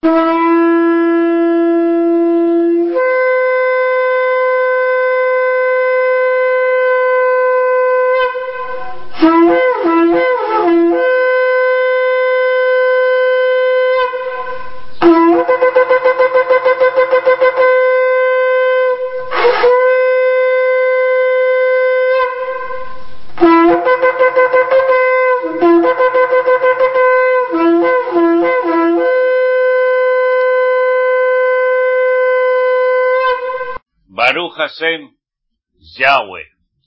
Baruch Hashem, Yahweh.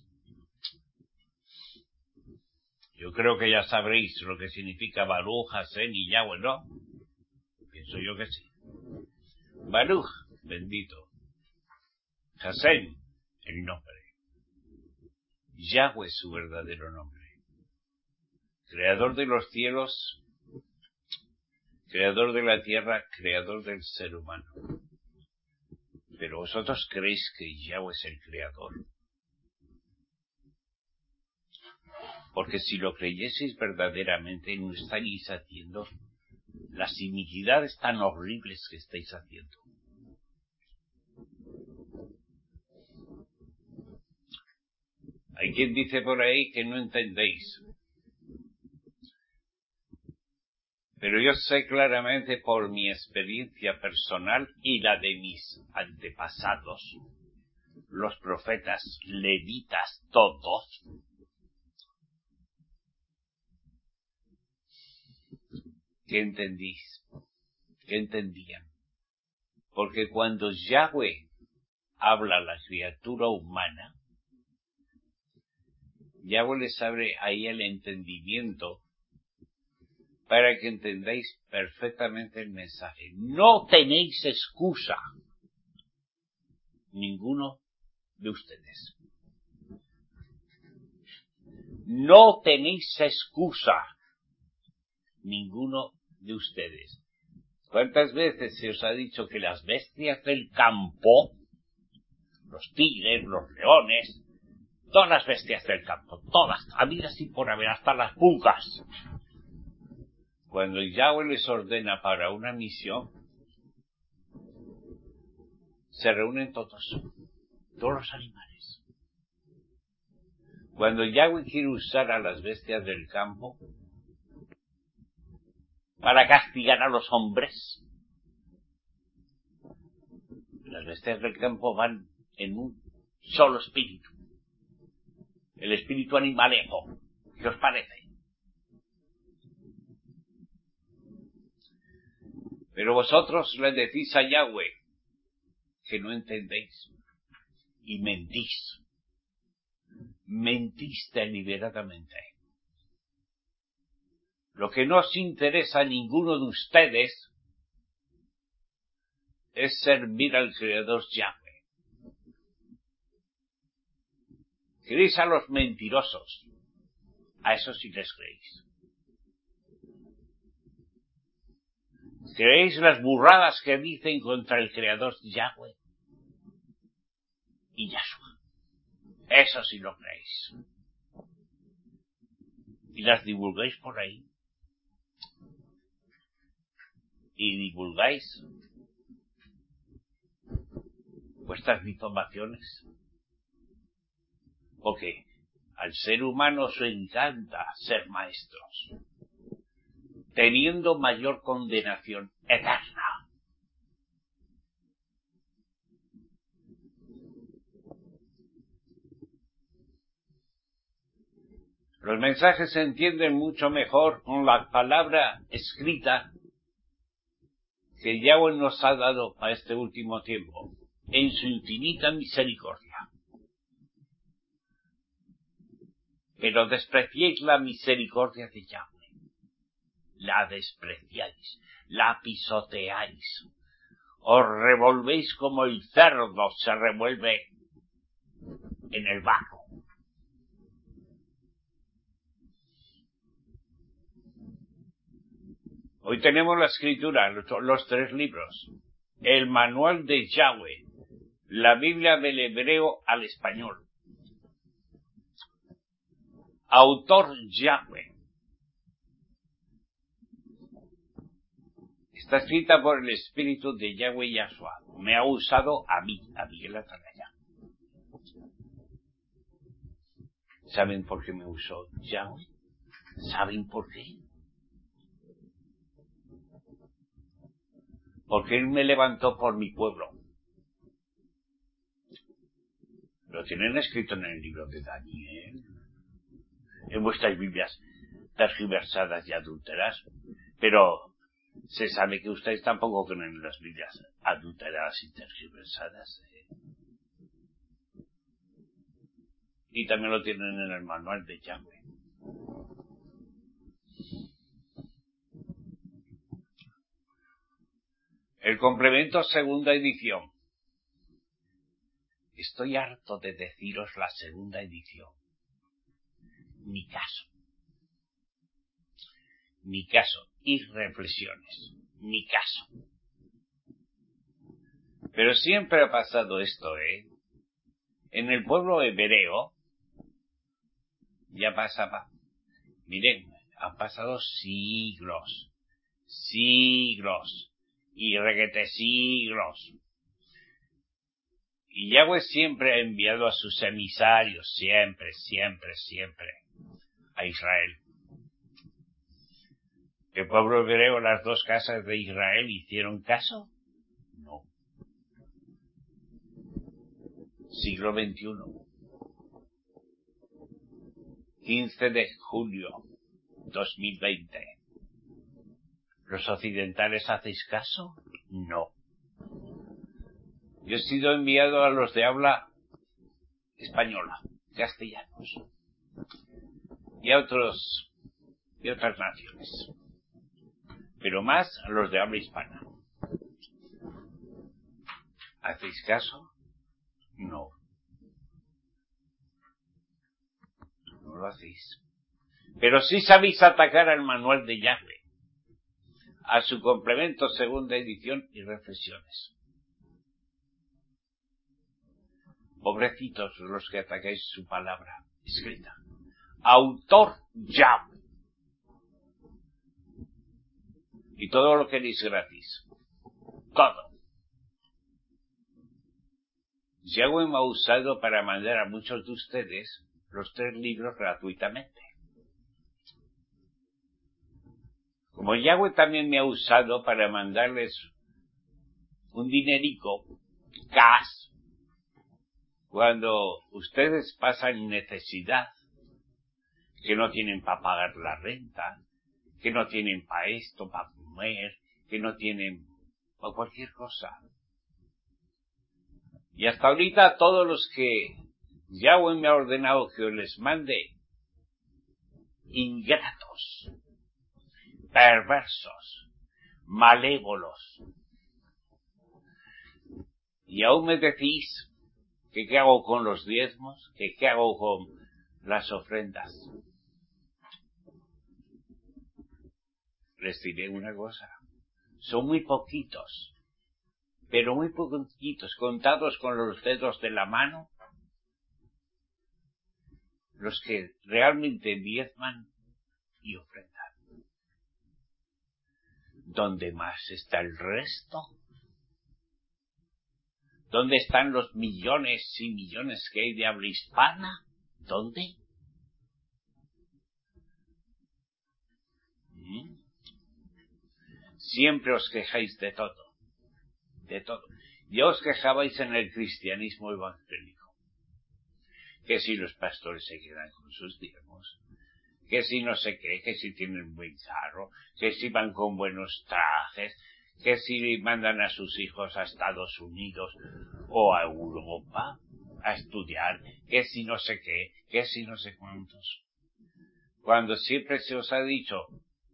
Yo creo que ya sabréis lo que significa Baruch Hashem y Yahweh, ¿no? Pienso yo que sí. Baruch, bendito. Hashem, el nombre. Yahweh, su verdadero nombre. Creador de los cielos, creador de la tierra, creador del ser humano. Pero vosotros creéis que Yahweh es el creador. Porque si lo creyeseis verdaderamente, no estaríais haciendo las iniquidades tan horribles que estáis haciendo. Hay quien dice por ahí que no entendéis. Pero yo sé claramente por mi experiencia personal y la de mis antepasados, los profetas, levitas, todos, que entendís, que entendían. Porque cuando Yahweh habla a la criatura humana, Yahweh les abre ahí el entendimiento para que entendáis perfectamente el mensaje. No tenéis excusa, ninguno de ustedes. No tenéis excusa, ninguno de ustedes. ¿Cuántas veces se os ha dicho que las bestias del campo, los tigres, los leones, todas las bestias del campo, todas, habidas y por haber, hasta las pulgas, cuando Yahweh les ordena para una misión, se reúnen todos los animales. Cuando Yahweh quiere usar a las bestias del campo para castigar a los hombres, las bestias del campo van en un solo espíritu, el espíritu animalejo. ¿Qué os parece? Pero vosotros le decís a Yahweh que no entendéis y mentís. Mentís deliberadamente. Lo que no os interesa a ninguno de ustedes es servir al Creador Yahweh. Queréis a los mentirosos, a eso sí les creéis. ¿Creéis las burradas que dicen contra el Creador Yahweh y Yahshua? Eso sí lo creéis. Y las divulgáis por ahí. Y divulgáis vuestras difamaciones. Porque al ser humano os encanta ser maestros, teniendo mayor condenación eterna. Los mensajes se entienden mucho mejor con la palabra escrita que Yahweh nos ha dado a este último tiempo, en su infinita misericordia. Pero despreciéis la misericordia de Yahweh. La despreciáis, la pisoteáis. Os revolvéis como el cerdo se revuelve en el barro. Hoy tenemos la escritura, los 3 libros, el manual de Yahweh, la Biblia del hebreo al español. Autor Yahweh. Está escrita por el Espíritu de Yahweh Yahshua. Me ha usado a mí, a Miguel Atalaya. ¿Saben por qué me usó Yahweh? ¿Saben por qué? Porque Él me levantó por mi pueblo. Lo tienen escrito en el libro de Daniel. En vuestras Biblias tergiversadas y adúlteras. Pero se sabe que ustedes tampoco creen en las Biblias adulteradas y tergiversadas. Y también lo tienen en el manual de Yahweh. El complemento segunda edición. Estoy harto de deciros la segunda edición. Mi caso. Mi caso. Y reflexiones. Mi caso. Pero siempre ha pasado esto, En el pueblo hebreo ya pasaba. Miren, han pasado siglos. Y reguete siglos. Y Yahweh siempre ha enviado a sus emisarios, siempre, a Israel. ¿El pueblo hebreo, las dos casas de Israel, hicieron caso? No. Siglo XXI. 15 de julio 2020. ¿Los occidentales hacéis caso? No. Yo he sido enviado a los de habla española, castellanos, y a otras naciones, pero más a los de habla hispana. ¿Hacéis caso? No. No lo hacéis. Pero sí sabéis atacar al manual de Yahweh, a su complemento segunda edición y reflexiones. Pobrecitos los que atacáis su palabra escrita. Autor Yahweh. Y todo lo queréis gratis. Todo. Yahweh me ha usado para mandar a muchos de ustedes los 3 libros gratuitamente. Como Yahweh también me ha usado para mandarles un dinerico, cash, cuando ustedes pasan necesidad, que no tienen para pagar la renta, que no tienen para esto, para comer, que no tienen para cualquier cosa. Y hasta ahorita todos los que Yahweh me ha ordenado que les mande, ingratos, perversos, malévolos. Y aún me decís que qué hago con los diezmos, que qué hago con las ofrendas. Les diré una cosa, son muy poquitos, pero muy poquitos, contados con los dedos de la mano, los que realmente diezman y ofrendan. ¿Dónde más está el resto? ¿Dónde están los millones y millones que hay de habla hispana? ¿Dónde? Siempre os quejáis de todo. De todo. Ya os quejabais en el cristianismo evangélico. Que si los pastores se quedan con sus diezmos, que si no sé qué, que si tienen buen carro, que si van con buenos trajes, que si mandan a sus hijos a Estados Unidos o a Europa a estudiar, que si no sé qué, que si no sé cuántos. Cuando siempre se os ha dicho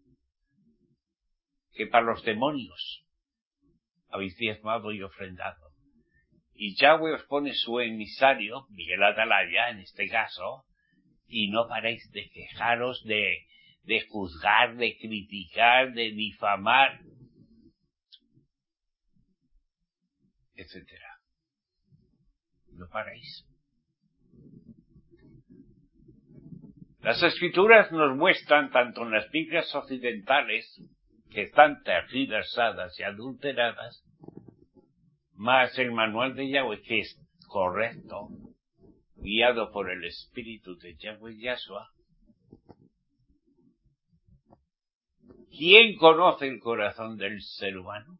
que para los demonios habéis diezmado y ofrendado. Y Yahweh os pone su emisario, Miguel Atalaya en este caso, y no paráis de quejaros, de juzgar, de criticar, de difamar, etcétera. No paráis. Las Escrituras nos muestran, tanto en las Biblias occidentales que están tergiversadas y adulteradas, más el manual de Yahweh, que es correcto, guiado por el Espíritu de Yahweh Yahshua. ¿Quién conoce el corazón del ser humano?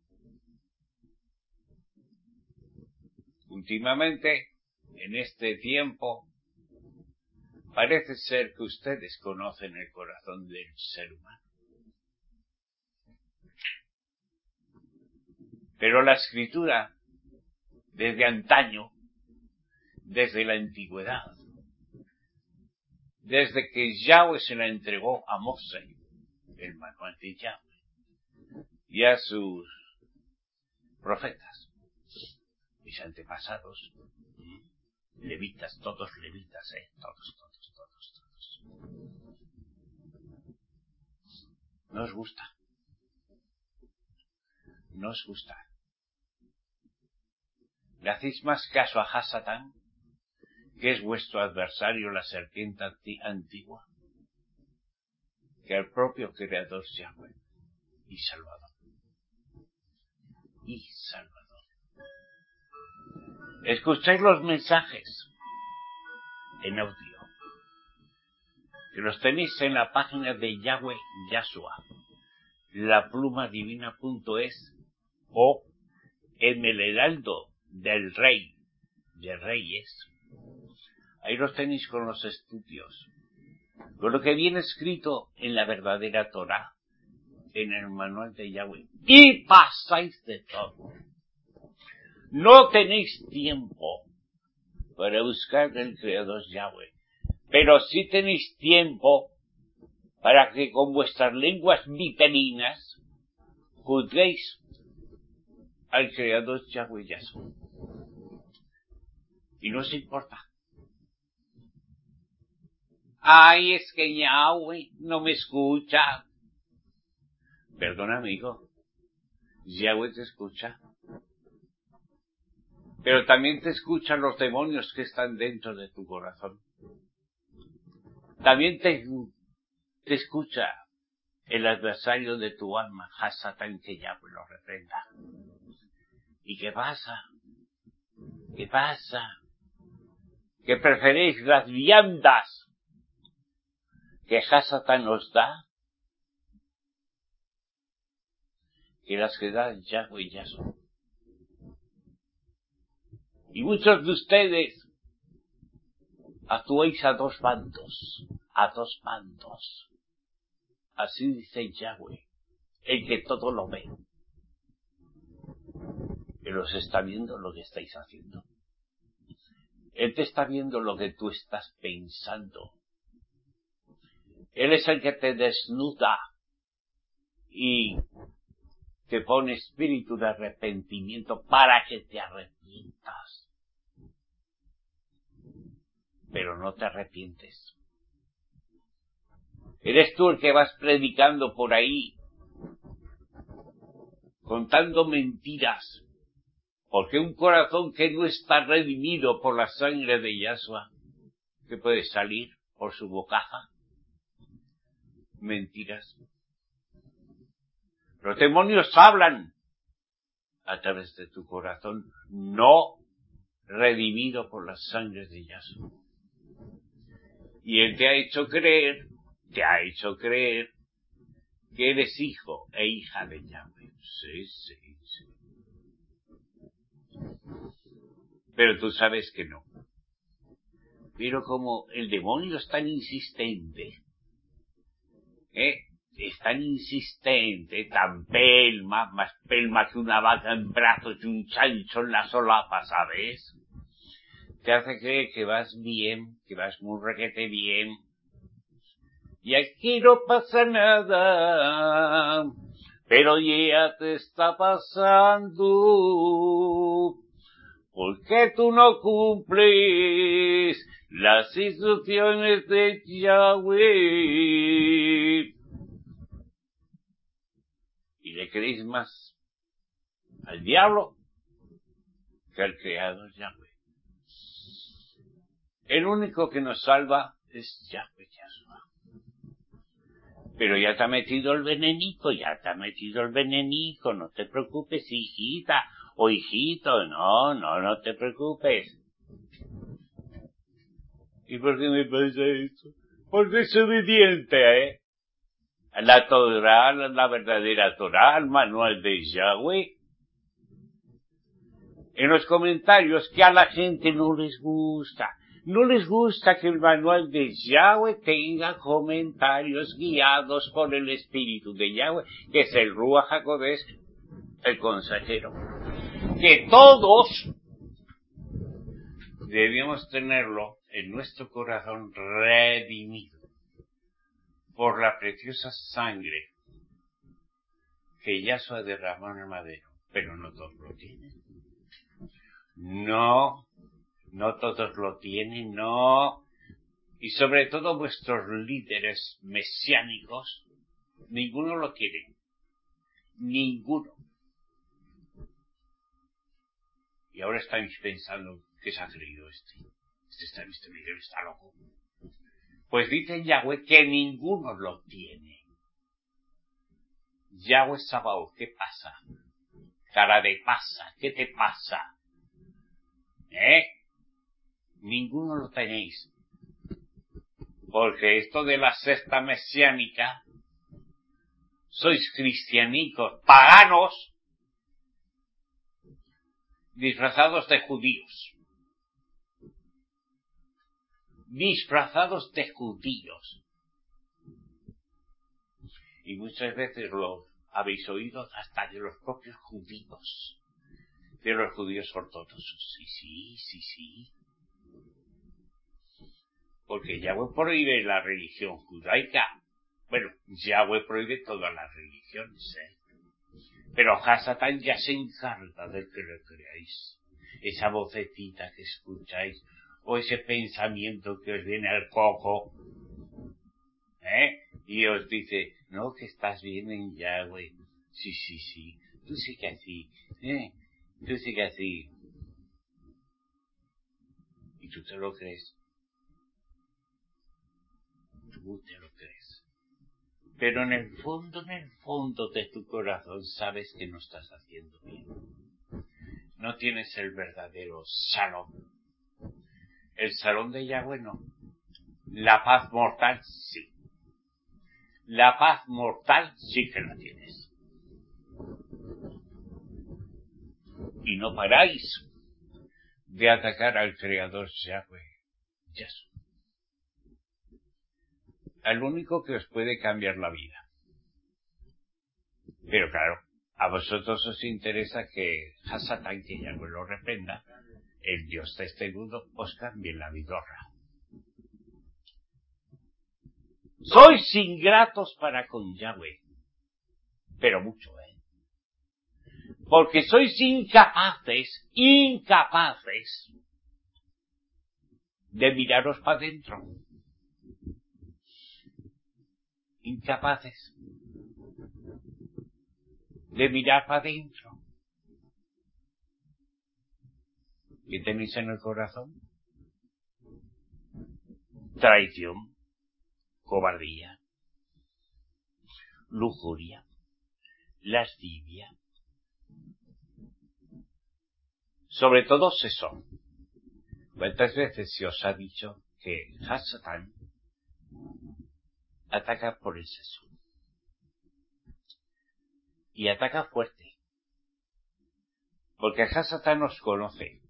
Últimamente, en este tiempo, parece ser que ustedes conocen el corazón del ser humano. Pero la Escritura, desde antaño, desde la antigüedad, desde que Yahweh se la entregó a Moshe, el manual de Yahweh, y a sus profetas, mis antepasados, levitas, todos levitas, todos. No os gusta. Le hacéis más caso a Hasatán, que es vuestro adversario, la serpiente antigua, que al propio Creador Yahweh y Salvador. Escucháis los mensajes en audio, que los tenéis en la página de Yahweh Yahshua, laplumadivina.es, o en el Heraldo del Rey de Reyes. Ahí los tenéis con los estudios, con lo que viene escrito en la verdadera Torá, en el manual de Yahweh, y pasáis de todo. No tenéis tiempo para buscar el Creador Yahweh, pero sí tenéis tiempo para que con vuestras lenguas viperinas juzguéis al Creador Yahweh Yahshua. Y no os importa. Ay, es que Yahweh no me escucha. Perdona, amigo. Yahweh te escucha. Pero también te escuchan los demonios que están dentro de tu corazón. También te escucha el adversario de tu alma, Hasatán, que Yahweh lo reprenda. ¿Y qué pasa? ¿Que preferéis las viandas que Hasatán os da que las que da Yahweh Yahshua? Y muchos de ustedes actuáis a dos bandos. Así dice Yahweh, el que todo lo ve. Él os está viendo lo que estáis haciendo. Él te está viendo lo que tú estás pensando. Él es el que te desnuda y te pone espíritu de arrepentimiento para que te arrepientas. Pero no te arrepientes. Eres tú el que vas predicando por ahí, contando mentiras, porque un corazón que no está redimido por la sangre de Yahshua, ¿qué puede salir por su bocaja? Mentiras. Los demonios hablan a través de tu corazón, no redimido por la sangre de Yahshua. Y Él te ha hecho creer que eres hijo e hija de Yahweh. Sí. Pero tú sabes que no. Pero como el demonio es tan insistente, es tan insistente, tan pelma, más pelma que una vaca en brazos y un chancho en la solapa, ¿sabes? Te hace creer que vas bien, que vas muy requete bien. Y aquí no pasa nada, pero ya te está pasando, porque tú no cumples las instrucciones de Yahweh. Y le creéis más al diablo que al Creador Yahweh. El único que nos salva es Yahweh Yahshua. Pero ya te ha metido el venenico, no te preocupes, hijita o hijito, no te preocupes. ¿Y por qué me pasa esto? Porque es obediente, La Torá, la verdadera Torá, el manual de Yahweh. En los comentarios que a la gente no les gusta que el manual de Yahweh tenga comentarios guiados por el Espíritu de Yahweh, que es el Ruach HaKodesh, el consejero. Que todos debemos tenerlo en nuestro corazón redimido por la preciosa sangre que Yahshua derramó en el madero. Pero no todos lo tienen. No todos lo tienen, no. Y sobre todo vuestros líderes mesiánicos, ninguno lo tiene. Ninguno. Y ahora estáis pensando, ¿qué se ha creído este líder está loco? Pues dice Yahweh que ninguno lo tiene. Yahweh Sabaoth, ¿qué pasa? Cara de pasa, ¿qué te pasa? Ninguno lo tenéis. Porque esto de la secta mesiánica, sois cristianicos, paganos, disfrazados de judíos. Y muchas veces lo habéis oído hasta de los propios judíos, de los judíos ortodoxos. Sí. Porque Yahweh prohíbe la religión judaica. Bueno, Yahweh prohíbe todas las religiones, Pero Hasatán ya se encarga de que lo creáis. Esa vocecita que escucháis, o ese pensamiento que os viene al coco, y os dice, no, que estás bien en Yahweh. Sí, tú sigue así, tú sigue así. Y tú te lo crees. Tú te lo crees. Pero en el fondo de tu corazón sabes que no estás haciendo bien. No tienes el verdadero shalom. El shalom de Yahweh no. La paz mortal sí. La paz mortal sí que la tienes. Y no paráis de atacar al Creador Yahweh. Yahshua. Al único que os puede cambiar la vida. Pero claro, a vosotros os interesa que Hasatán, que Yahweh lo reprenda, el Dios de este mundo, os cambie la vidorra. Sois ingratos para con Yahweh, pero mucho, porque sois incapaces de miraros para adentro. Incapaces de mirar para adentro. ¿Qué tenéis en el corazón? Traición, cobardía, lujuria, lascivia. Sobre todo sesón. ¿Cuántas veces se os ha dicho que Hasatán ataca por el sesón? Y ataca fuerte. Porque Hasatán os conoce.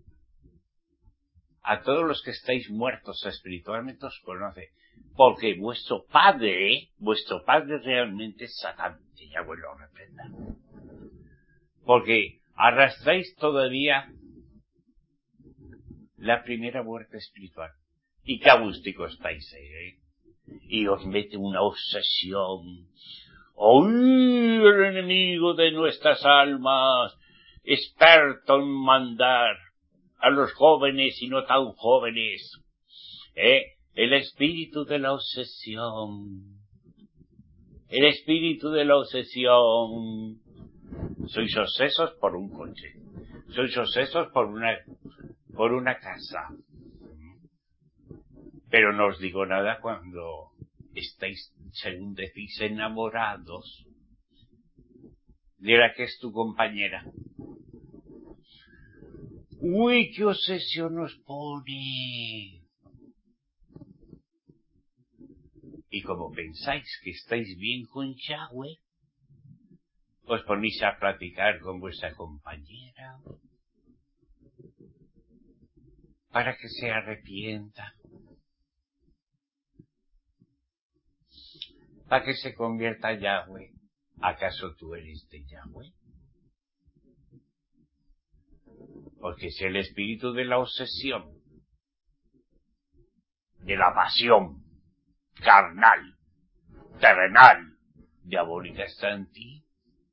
A todos los que estáis muertos espiritualmente os conoce. Porque vuestro padre realmente es Satán, que Yahweh lo reprenda. Porque arrastráis todavía la primera muerte espiritual. Y qué agústico estáis, Y os mete una obsesión. ¡Oír, el enemigo de nuestras almas! Experto en mandar a los jóvenes y no tan jóvenes. El espíritu de la obsesión. El espíritu de la obsesión. Sois obsesos por un coche. Sois obsesos por una casa. Pero no os digo nada cuando estáis según decís, enamorados de la que es tu compañera. ¡Uy, qué obsesión os pone! Y como pensáis que estáis bien con Yahweh, os ponéis a platicar con vuestra compañera para que se arrepienta, para que se convierta en Yahweh. ¿Acaso tú eres de Yahweh? Porque es el espíritu de la obsesión, de la pasión carnal, terrenal, diabólica está en ti.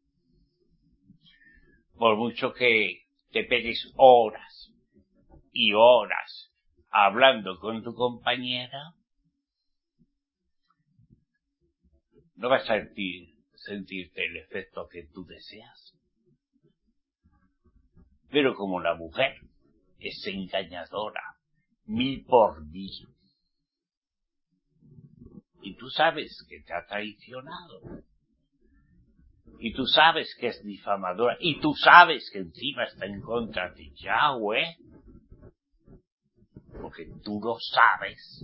Por mucho que te pegues horas y horas hablando con tu compañera, no vas a sentirte el efecto que tú deseas. Pero como la mujer es engañadora, 1000 por 1000, y tú sabes que te ha traicionado, y tú sabes que es difamadora, y tú sabes que encima está en contra de Yahweh, porque tú lo sabes,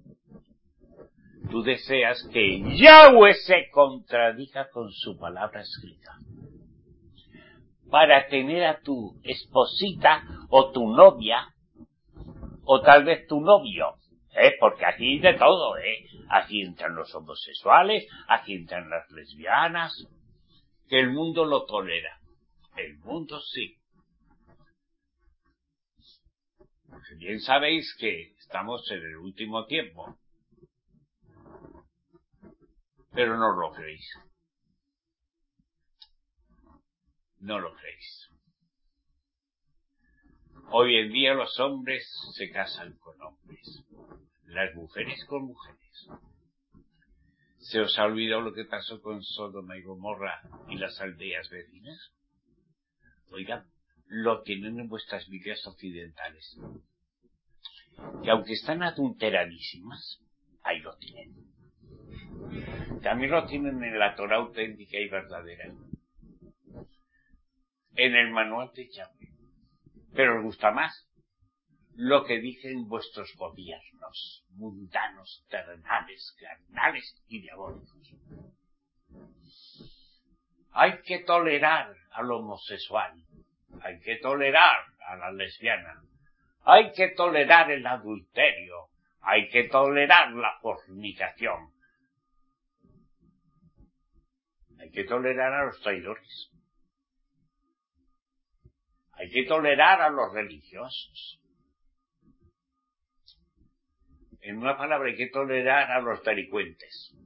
tú deseas que Yahweh se contradiga con su palabra escrita, para tener a tu esposita o tu novia, o tal vez tu novio, porque aquí de todo, aquí entran los homosexuales, aquí entran las lesbianas, que el mundo lo tolera, el mundo sí. Porque bien sabéis que estamos en el último tiempo, pero no lo creéis. No lo creéis. Hoy en día los hombres se casan con hombres, las mujeres con mujeres. ¿Se os ha olvidado lo que pasó con Sodoma y Gomorra y las aldeas vecinas? Oigan, lo tienen en vuestras Biblias occidentales, que aunque están adulteradísimas, ahí lo tienen. También lo tienen en la Torá auténtica y verdadera, en el manual de Yahweh. Pero os gusta más lo que dicen vuestros gobiernos mundanos, terrenales, carnales y diabólicos. Hay que tolerar al homosexual, hay que tolerar a la lesbiana, hay que tolerar el adulterio, hay que tolerar la fornicación, hay que tolerar a los traidores, hay que tolerar a los religiosos. En una palabra, hay que tolerar a los delincuentes.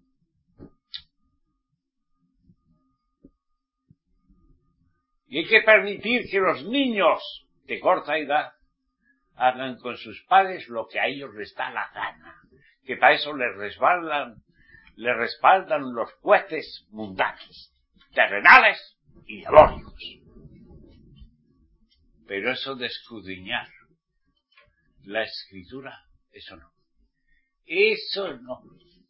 Y hay que permitir que los niños de corta edad hagan con sus padres lo que a ellos les da la gana. Que para eso les respaldan los jueces mundanos, terrenales y diabólicos. Pero eso de escudriñar la escritura, eso no. Eso no.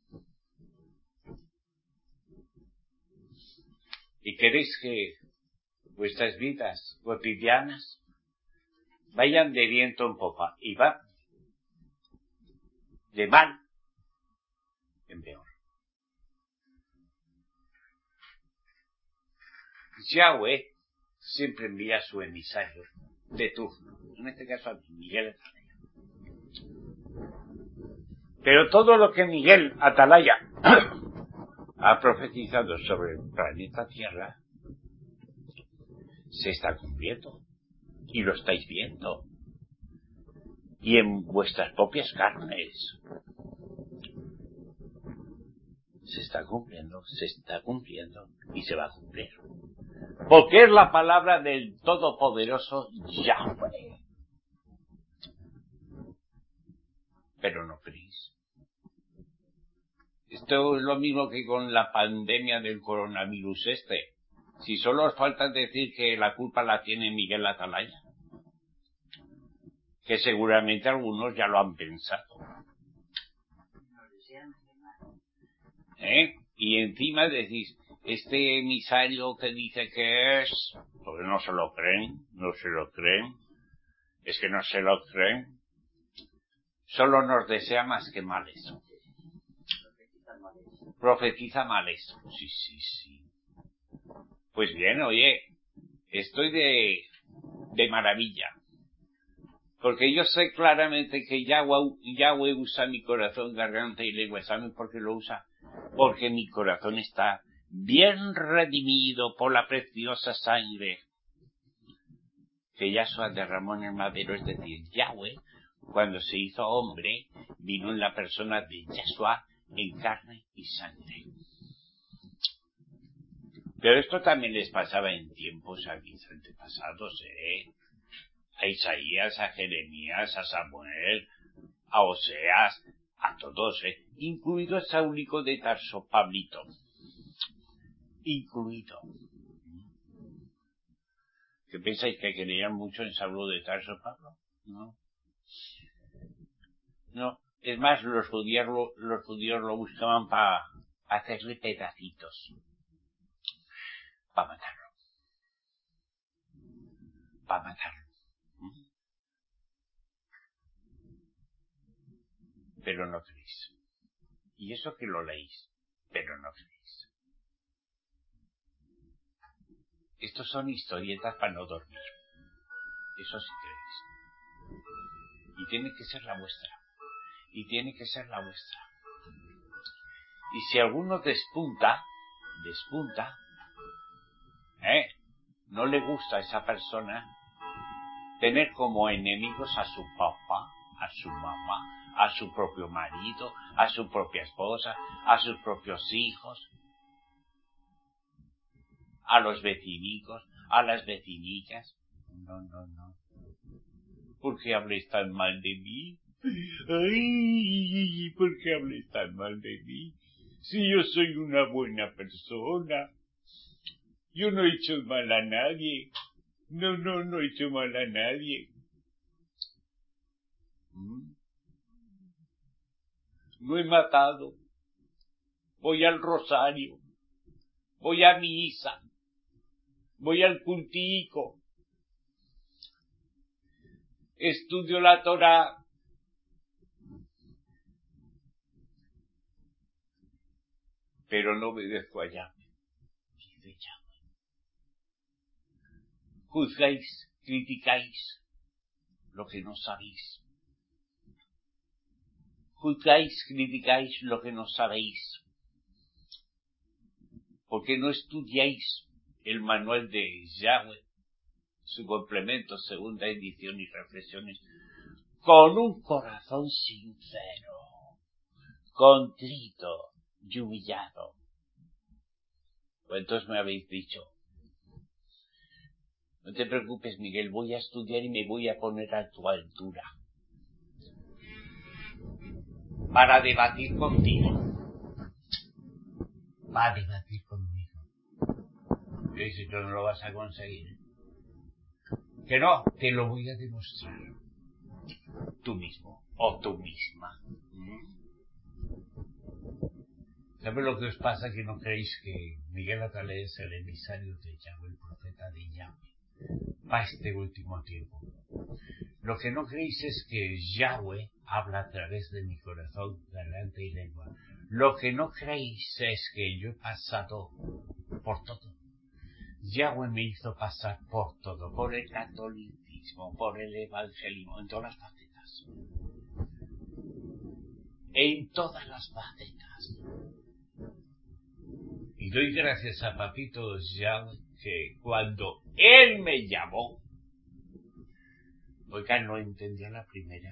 ¿Y queréis que vuestras vidas cotidianas vayan de viento en popa y van de mal en peor? Yahweh siempre envía a su emisario de turno, en este caso a Miguel Atalaya. Pero todo lo que Miguel Atalaya ha profetizado sobre el planeta Tierra se está cumpliendo, y lo estáis viendo, y en vuestras propias carnes se está cumpliendo y se va a cumplir, porque es la palabra del todopoderoso Yahweh. Pero no creéis. Esto es lo mismo que con la pandemia del coronavirus Si solo os falta decir que la culpa la tiene Miguel Atalaya, que seguramente algunos ya lo han pensado. Y encima decís, este emisario que dice que es, porque no se lo creen, es que no se lo creen, solo nos desea más que males. Profetiza males. Sí. Pues bien, oye, estoy de maravilla. Porque yo sé claramente que Yahweh usa mi corazón, garganta y lengua. ¿Saben por qué lo usa? Porque mi corazón está bien redimido por la preciosa sangre que Yahshua derramó en el madero. Es decir, Yahweh, cuando se hizo hombre, vino en la persona de Yahshua en carne y sangre. Pero esto también les pasaba en tiempos a mis antepasados, a Isaías, a Jeremías, a Samuel, a Oseas, a todos, incluido a Saulico de Tarso, Pablito, incluido. ¿Qué pensáis, que creían mucho en Saulo de Tarso, Pablo? No, es más, los judíos lo buscaban para hacerle pedacitos, para matarlo. Pero no creéis. Y eso que lo leéis, pero no creéis. Estos son historietas para no dormir. Eso sí creéis. Y tiene que ser la vuestra. Y si alguno despunta, no le gusta a esa persona tener como enemigos a su papá, a su mamá, a su propio marido, a su propia esposa, a sus propios hijos, a los vecinicos, a las vecinillas. No. ¿Por qué habléis tan mal de mí? Ay, ¿por qué habléis tan mal de mí? Si yo soy una buena persona. Yo no he hecho mal a nadie. No he hecho mal a nadie. No he matado. Voy al rosario. Voy a misa. Voy al cultico. Estudio la Torá. Pero no obedezco a Yahweh. Dice Yahweh. Juzgáis, criticáis lo que no sabéis. Juzgáis, criticáis lo que no sabéis. Porque no estudiáis el manual de Yahweh, su complemento, segunda edición y reflexiones, con un corazón sincero, contrito y humillado. Pues entonces me habéis dicho, no te preocupes, Miguel, voy a estudiar y me voy a poner a tu altura para debatir contigo. Va a debatir conmigo. Y si tú no lo vas a conseguir, que no, te lo voy a demostrar. Tú mismo, o tú misma. ¿Sabes lo que os pasa? Que no creéis que Miguel Atalé es el emisario de Yahweh, el profeta de Yahweh, para este último tiempo. Lo que no creéis es que Yahweh habla a través de mi corazón, garganta y lengua. Lo que no creéis es que yo he pasado por todo. Yahweh me hizo pasar por todo, por el catolicismo, por el evangelismo, en todas las facetas. En todas las facetas. Y doy gracias a Papito Yahweh que cuando Él me llamó, oiga, no entendía la primera.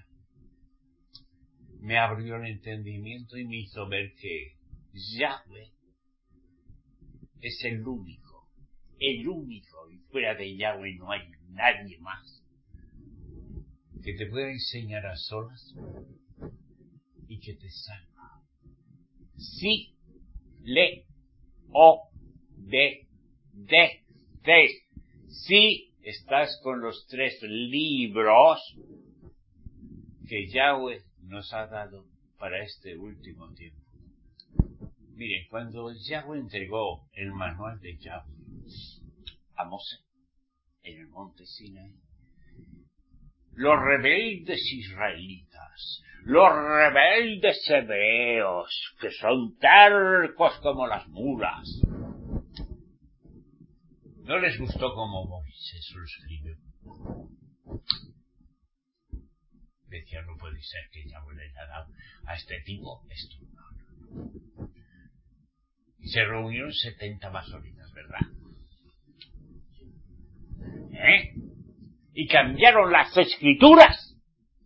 Me abrió el entendimiento y me hizo ver que Yahweh es el único, y fuera de Yahweh no hay nadie más que te pueda enseñar a solas y que te salva. Sí, le, o, de, si estás con los 3 libros que Yahweh nos ha dado para este último tiempo. Mire, cuando Yahweh entregó el manual de Yahweh a Mosé en el monte Sinaí, los rebeldes israelitas, los rebeldes hebreos, que son tercos como las mulas, no les gustó como Moisés lo escribió. Decía, no puede ser que Yahweh le haya dado a este tipo esto. No. Y se reunieron 70 masonitas, ¿verdad? Y cambiaron las escrituras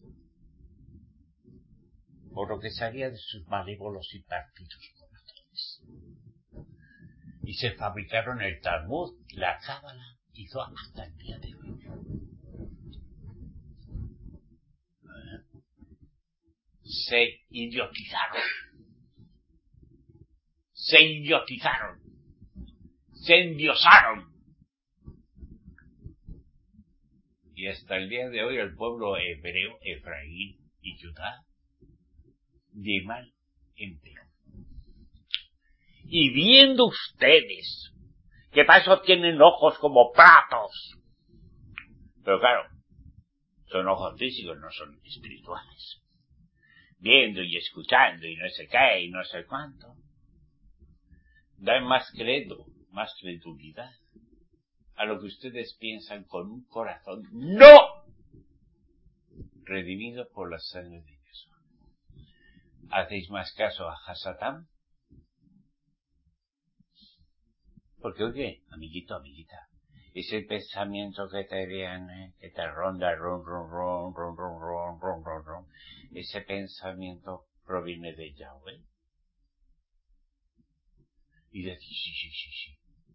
por lo que salía de sus malévolos y partidos corazones. Y se fabricaron el Talmud, la Cábala y Zohar hasta el día de hoy. Se idiotizaron. Se endiosaron. Y hasta el día de hoy el pueblo hebreo, Efraín y Judá, de mal en peor. Y viendo ustedes que para eso tienen ojos como platos, pero claro, son ojos físicos, no son espirituales, viendo y escuchando y no sé qué y no sé cuánto, dan más credo, más credulidad a lo que ustedes piensan con un corazón no redimido por la sangre de Jesús. ¿Hacéis más caso a Hasatán? Porque oye, amiguito, amiguita, ese pensamiento que te viene, que te ronda, ese pensamiento proviene de Yahweh. Y decís, sí.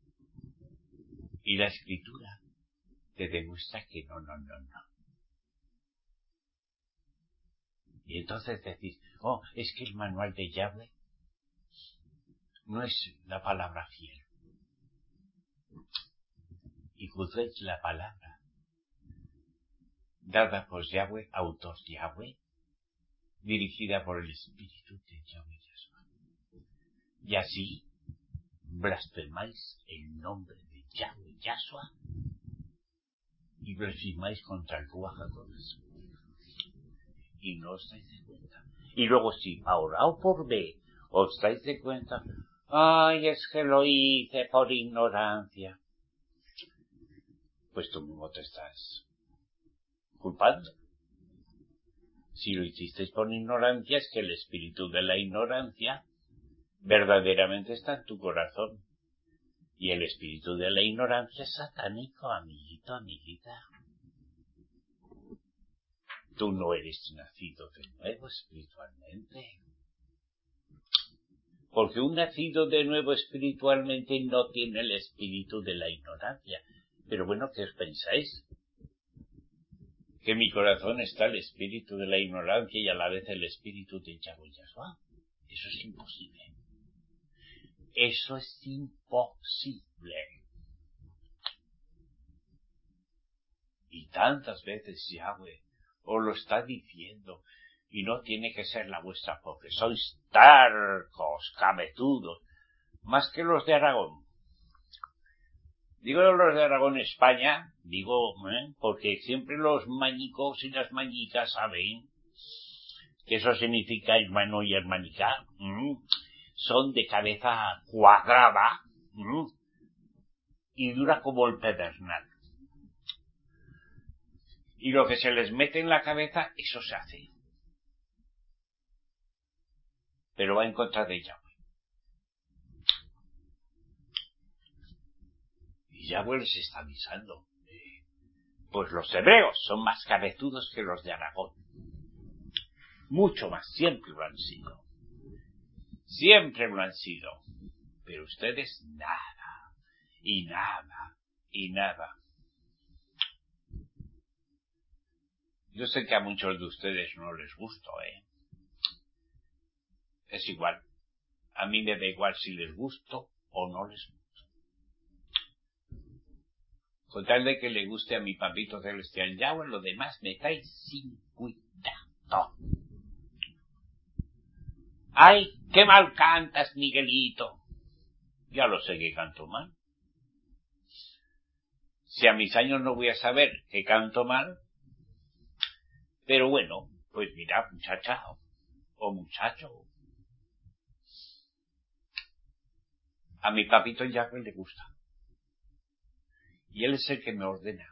Y la escritura te demuestra que no. Y entonces decís, es que el manual de Yahweh no es la palabra fiel. Y juzguéis la palabra dada por Yahweh, autor Yahweh, dirigida por el Espíritu de Yahweh Yahshua. Y así blasfemáis el nombre de Yahweh Yahshua y blasfemáis contra el Ruach HaKodesh. Y no os dais de cuenta. Y luego si ahora o por B os dais de cuenta, ay, es que lo hice por ignorancia, pues tú mismo te estás culpando. Si lo hicisteis por ignorancia, es que el espíritu de la ignorancia verdaderamente está en tu corazón. Y el espíritu de la ignorancia es satánico, amiguito, amiguita. Tú no eres nacido de nuevo espiritualmente. Porque un nacido de nuevo espiritualmente no tiene el espíritu de la ignorancia. Pero bueno, ¿qué os pensáis? ¿Que en mi corazón está el espíritu de la ignorancia y a la vez el espíritu de Yahweh Yahshua? Eso es imposible. Eso es imposible. Y tantas veces Yahweh os lo está diciendo, y no tiene que ser la vuestra, porque sois tercos, cabezudos, más que los de Aragón. Digo los de Aragón, España, porque siempre los mañicos y las mañicas saben que eso significa hermano y hermanica. Son de cabeza cuadrada y dura como el pedernal. Y lo que se les mete en la cabeza, eso se hace. Pero va en contra de Yahweh. Y Yahweh les está avisando. Pues los hebreos son más cabezudos que los de Aragón. Mucho más, siempre lo han sido. Siempre lo han sido. Pero ustedes nada. Y nada. Y nada. Yo sé que a muchos de ustedes no les gusto, Es igual. A mí me da igual si les gusto o no les gusto. Con tal de que le guste a mi papito celestial Yahweh, lo demás me cae sin cuidado. ¡Ay, qué mal cantas, Miguelito! Ya lo sé que canto mal. Si a mis años no voy a saber que canto mal, pero bueno, pues mira, muchacha o muchacho, a mi papito Jackson le gusta. Y él es el que me ordena.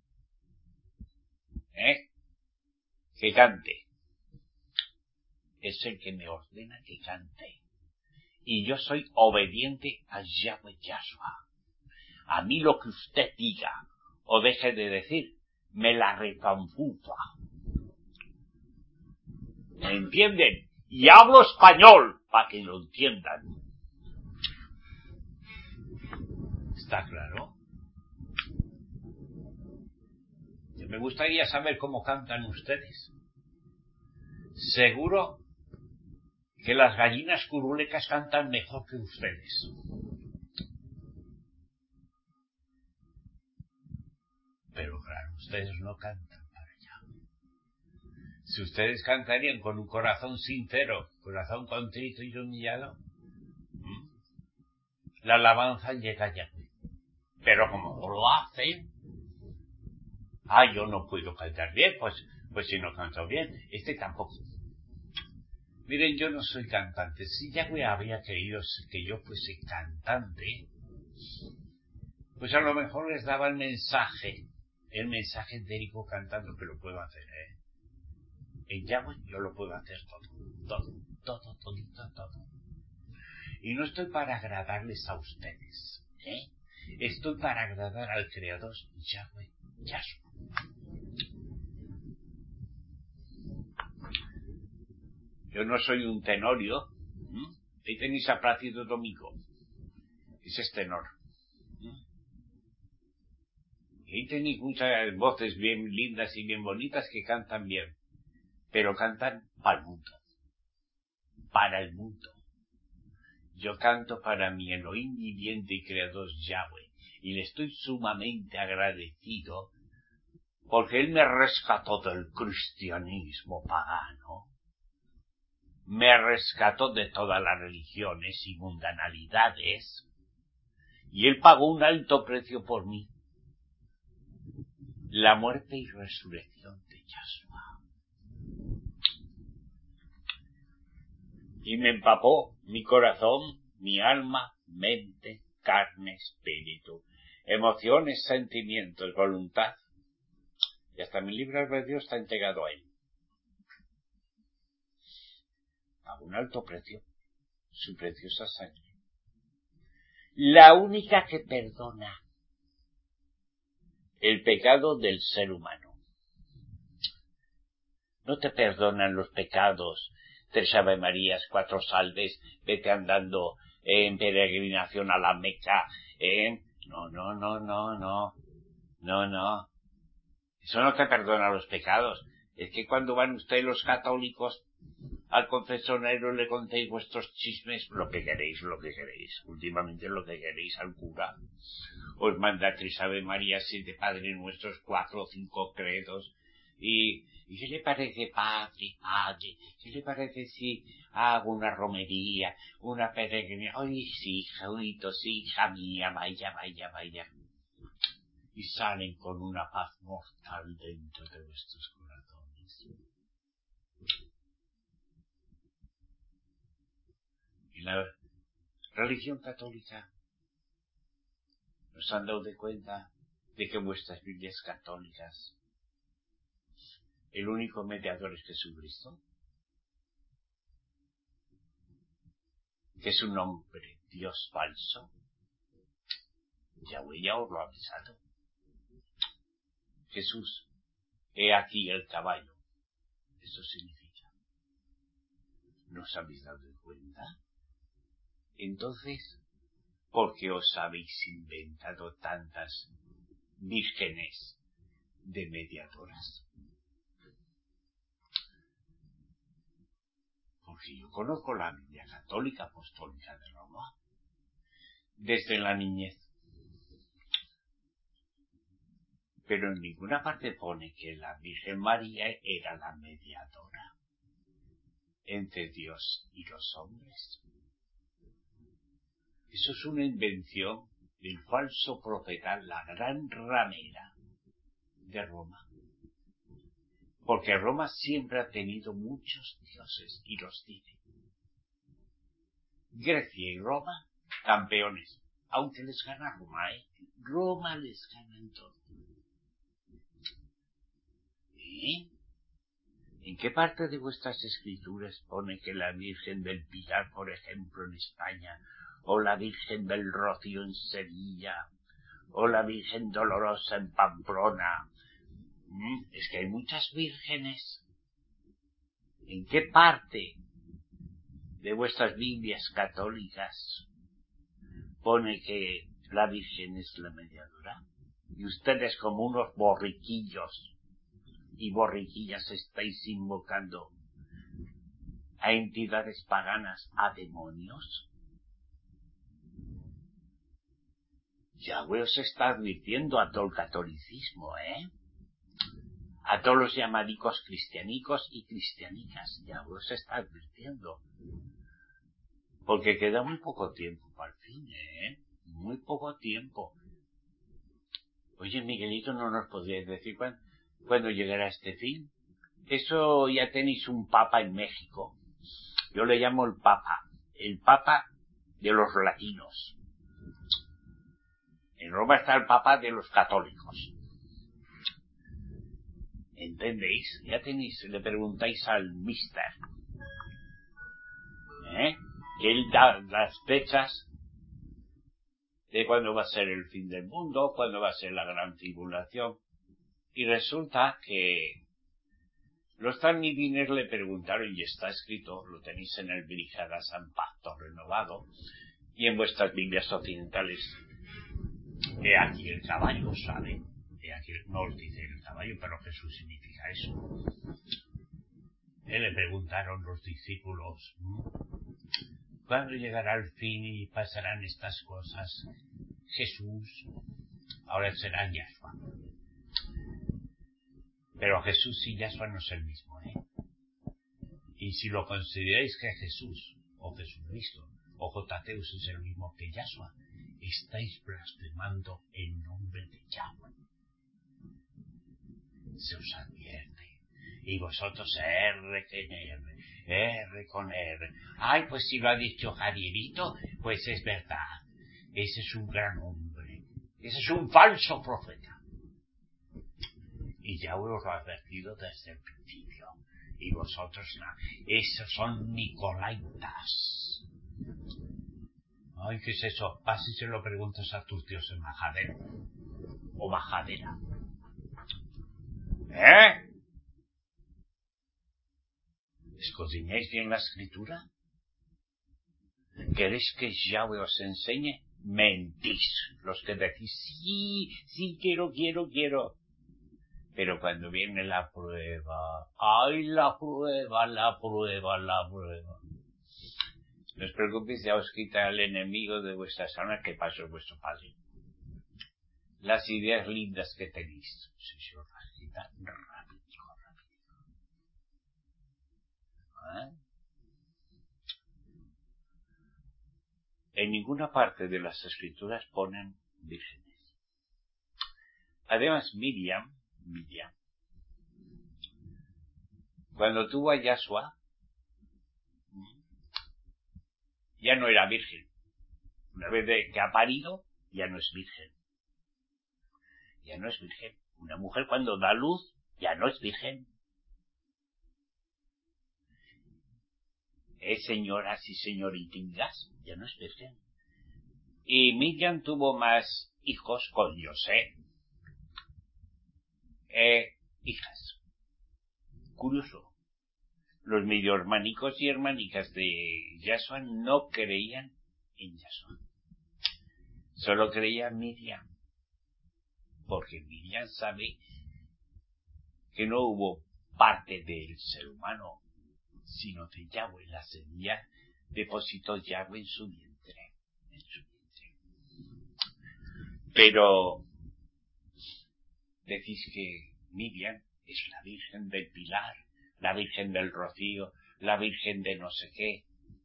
Que cante. Es el que me ordena que cante. Y yo soy obediente a Yahweh Yahshua. A mí lo que usted diga o deje de decir, me la repanfufa. ¿Me entienden? Y hablo español, para que lo entiendan. ¿Está claro? Me gustaría saber cómo cantan ustedes. Seguro que las gallinas curulecas cantan mejor que ustedes. Pero claro, ustedes no cantan para allá. Si ustedes cantarían con un corazón sincero, corazón contrito y humillado, la alabanza llega ya. Pero como no lo hacen, yo no puedo cantar bien, pues si no canto bien, tampoco. Miren, yo no soy cantante. Si Yahweh había querido que yo fuese cantante, pues a lo mejor les daba el mensaje entérico cantando, que lo puedo hacer, En Yahweh yo lo puedo hacer todo. Y no estoy para agradarles a ustedes, Estoy para agradar al Creador Yahweh Yahshua. Yo no soy un tenorio. Ahí tenéis a Plácido Domingo. Ese es tenor. Y ahí tenéis muchas voces bien lindas y bien bonitas que cantan bien. Pero cantan para el mundo. Para el mundo. Yo canto para mi Elohim viviente y creador Yahweh. Y le estoy sumamente agradecido porque él me rescató del cristianismo pagano. Me rescató de todas las religiones y mundanalidades. Y él pagó un alto precio por mí. La muerte y resurrección de Yahshua. Y me empapó mi corazón, mi alma, mente, carne, espíritu, emociones, sentimientos, voluntad. Y hasta mi libre albedrío está entregado a él. A un alto precio, su preciosa sangre. La única que perdona el pecado del ser humano. No te perdonan los pecados, 3 Ave Marías, 4 salves, vete andando en peregrinación a la Meca, No. Eso no te perdona los pecados. Es que cuando van ustedes los católicos al confesionario le contéis vuestros chismes, lo que queréis. Últimamente lo que queréis al cura. Os manda 3 Ave Marías, 7 Padre Nuestros, 4 o 5 credos. ¿Y qué le parece, padre? ¿Qué le parece si hago una romería, una peregrinación? ¡Ay, sí, hijito, sí, hija mía, vaya! Y salen con una paz mortal dentro de vuestros corazones. Y la religión católica nos han dado de cuenta de que vuestras Biblias católicas, el único mediador es Jesucristo, que es un hombre, Dios falso. Yahweh ya os lo ha avisado. Jesús, he aquí el caballo. Eso significa, ¿nos habéis dado cuenta? Entonces, ¿por qué os habéis inventado tantas vírgenes de mediadoras? Porque yo conozco la Biblia católica apostólica de Roma desde la niñez. Pero en ninguna parte pone que la Virgen María era la mediadora. entre Dios y los hombres. Eso es una invención del falso profeta, la gran ramera de Roma. Porque Roma siempre ha tenido muchos dioses y los tiene. Grecia y Roma, campeones. Aunque les gana Roma, Roma les gana en todo. ¿Eh? ¿En qué parte de vuestras escrituras pone que la Virgen del Pilar, por ejemplo, en España, o la Virgen del Rocío en Sevilla, o la Virgen Dolorosa en Pamplona? Es que hay muchas vírgenes. ¿En qué parte de vuestras Biblias católicas pone que la Virgen es la mediadora? Y ustedes, como unos borriquillos y borriquillas, estáis invocando a entidades paganas, a demonios. Yahweh os está advirtiendo a todo el catolicismo, a todos los llamadicos cristianicos y cristianicas. Yahweh os está advirtiendo. Porque queda muy poco tiempo para el fin, muy poco tiempo. Oye, Miguelito, ¿no nos podrías decir cuándo llegará este fin? Eso ya tenéis un papa en México. Yo le llamo el papa de los latinos. En Roma está el papa de los católicos. ¿Entendéis? Ya tenéis, le preguntáis al mister, que él da las fechas de cuándo va a ser el fin del mundo, cuándo va a ser la gran tribulación. Y resulta que los talmidines le preguntaron, y está escrito, lo tenéis en el Brihadas Pacto Renovado, y en vuestras Biblias occidentales, he aquí el caballo, ¿saben? He aquí, no os dice el caballo, pero Jesús significa eso. Le preguntaron los discípulos, ¿cuándo llegará el fin y pasarán estas cosas? Jesús, ahora será Yahshua. Pero Jesús y Yahshua no es el mismo, Y si lo consideráis que Jesús, o Jesucristo, o Jotateus es el mismo que Yahshua, estáis blasfemando el nombre de Yahweh. Se os advierte. Y vosotros R con R. Ay, pues si lo ha dicho Javierito, pues es verdad. Ese es un gran hombre. Ese es un falso profeta. Y Yahweh os lo ha advertido desde el principio. Y vosotros no. Esos son nicolaitas. Ay, ¿qué es eso? Vas y se lo preguntas a tus dioses majadero. O majadera. ¿Escudriñáis bien la escritura? ¿Queréis que Yahweh os enseñe? Mentís. Los que decís, sí, quiero. Pero cuando viene la prueba, ¡ay, la prueba! No os preocupéis, ya os quita el enemigo de vuestras almas, que pasó es vuestro padre. Las ideas lindas que tenéis, se os las quita rápido. En ninguna parte de las escrituras ponen vírgenes. Además, Miriam, cuando tuvo a Yahshua, ya no era virgen. Una vez que ha parido, ya no es virgen. Una mujer cuando da luz, ya no es virgen. Señoras y señoritingas, ya no es virgen. Y Miriam tuvo más hijos con José. Hijas. Curioso. Los medio hermanicos y hermanicas de Yahshua no creían en Yahshua. Solo creía Miriam. Porque Miriam sabe que no hubo parte del ser humano, sino de Yahweh. La semilla depositó Yahweh en su vientre. Pero decís que Miriam es la Virgen del Pilar, la Virgen del Rocío, la Virgen de no sé qué.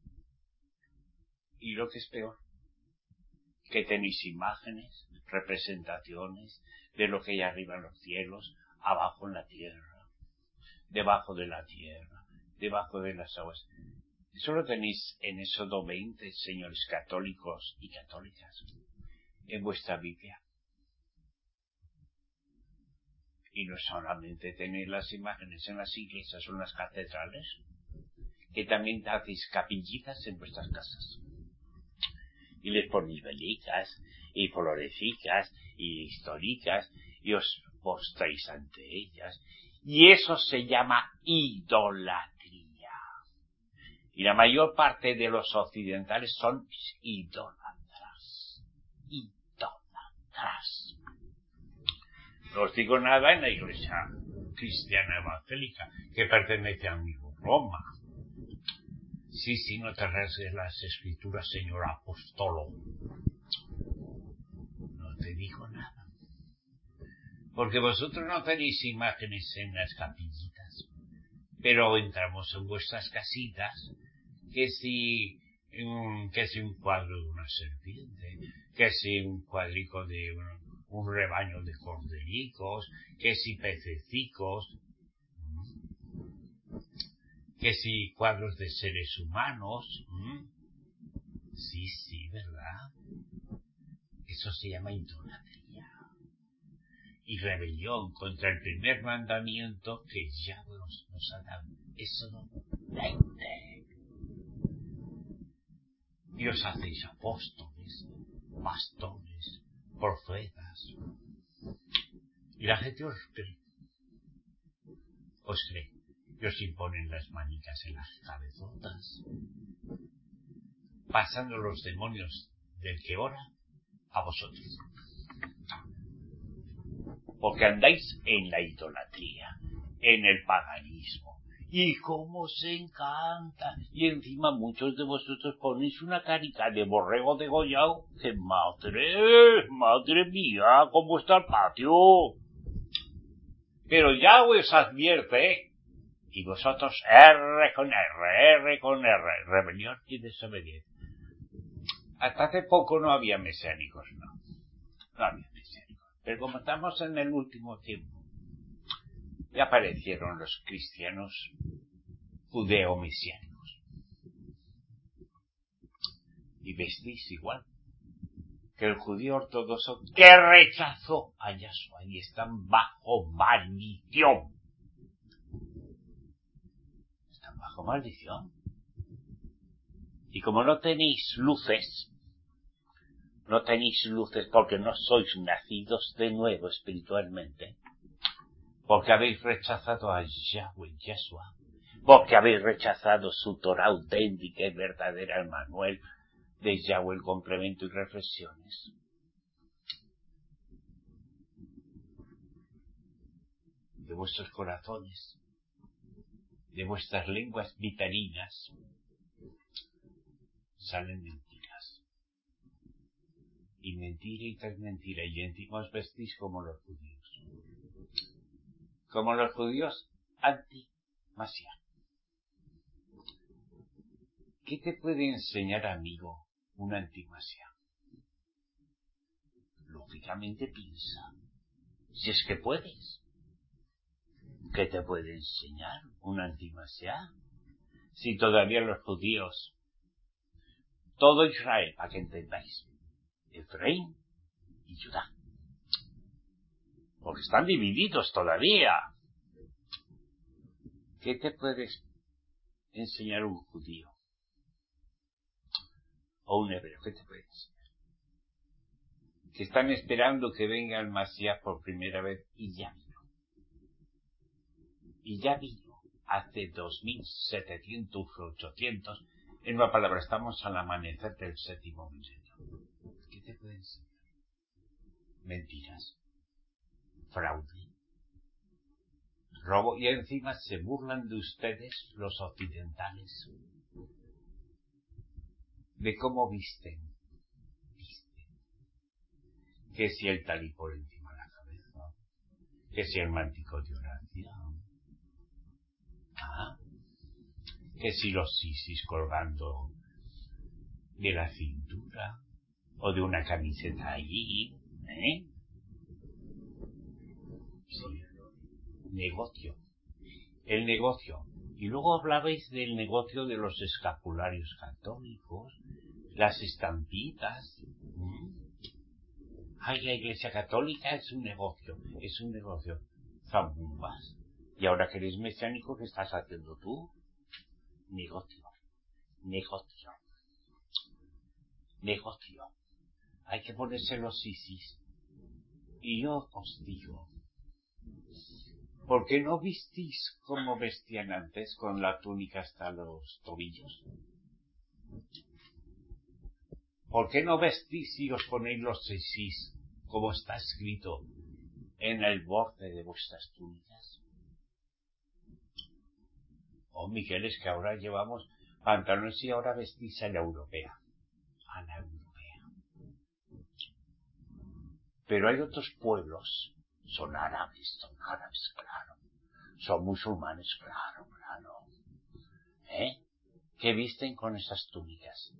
Y lo que es peor, que tenéis imágenes, representaciones de lo que hay arriba en los cielos, abajo en la tierra, debajo de la tierra, debajo de las aguas. Eso lo tenéis en Éxodo 20, señores católicos y católicas, en vuestra Biblia. Y no solamente tenéis las imágenes en las iglesias o en las catedrales, que también hacéis capillitas en vuestras casas. Y les ponéis velicas, y florecicas, y historicas, y os postréis ante ellas. Y eso se llama idolatría. Y la mayor parte de los occidentales son idólatras. Idólatras. No os digo nada en la iglesia cristiana evangélica, que pertenece a mi Roma. Sí, no te rasgues las escrituras, señor apóstolo. No te digo nada. Porque vosotros no tenéis imágenes en las capillitas. Pero entramos en vuestras casitas, que si un cuadro de una serpiente, que si un cuadrico de un rebaño de cordericos, que si pececicos, que si cuadros de seres humanos. Sí, ¿verdad? Eso se llama idolatría y rebelión contra el primer mandamiento que ya nos ha dado. Éxodo 20. Y os hacéis apóstoles, pastores, profetas. Y la gente os cree. Y os imponen las manicas en las cabezotas, pasando los demonios del que ora a vosotros. Porque andáis en la idolatría, en el paganismo. Y cómo os encanta. Y encima muchos de vosotros ponéis una carica de borrego degollado. Que madre mía, cómo está el patio. Pero ya os advierte, y vosotros R con R, rebelión y desobediencia. Hasta hace poco no había mesiánicos, no había mesiánicos. Pero como estamos en el último tiempo, ya aparecieron los cristianos judeo-mesiánicos. Y vestís igual que el judío ortodoxo que rechazó a Yahshua y están bajo maldición. Están bajo maldición. Y como no tenéis luces porque no sois nacidos de nuevo espiritualmente, porque habéis rechazado a Yahweh, Yeshua, porque habéis rechazado su Torah auténtica y verdadera, el manual de Yahweh, el complemento y reflexiones. De vuestros corazones, de vuestras lenguas vitalinas, salen mentiras. Y mentira y tras mentira, y encima os vestís como los judíos. Como los judíos anti-Mashiach. ¿Qué te puede enseñar, amigo, un anti-Mashiach? Lógicamente piensa, si es que puedes. ¿Qué te puede enseñar un anti-Mashiach? Si todavía los judíos, todo Israel, para que entendáis, Efraín y Judá, porque están divididos todavía. ¿Qué te puedes enseñar un judío? O un hebreo, ¿qué te puede enseñar? Que están esperando que venga el Mashiach por primera vez y ya vino. Y ya vino hace 2700, 800, en una palabra, estamos al amanecer del séptimo milenio. ¿Qué te puede enseñar? Mentiras, fraude, robo, y encima se burlan de ustedes, los occidentales, de cómo visten. Que si el talí por encima de la cabeza, que si el mántico de oración, que si los sisis colgando de la cintura o de una camiseta allí, Sí. Negocio. El negocio. Y luego hablabais del negocio de los escapularios católicos, las estampitas. Ay, la Iglesia Católica es un negocio. Zambumbas. Y ahora que eres mesiánico, ¿qué estás haciendo tú? Negocio. Hay que ponerse los sisis. Y yo os digo, ¿por qué no vestís como vestían antes, con la túnica hasta los tobillos? ¿Por qué no vestís y os ponéis los sisis, como está escrito, en el borde de vuestras túnicas? Oh, Miguel, es que ahora llevamos pantalones y ahora vestís a la europea. Pero hay otros pueblos, son árabes, claro. Son musulmanes, claro. Que visten con esas túnicas.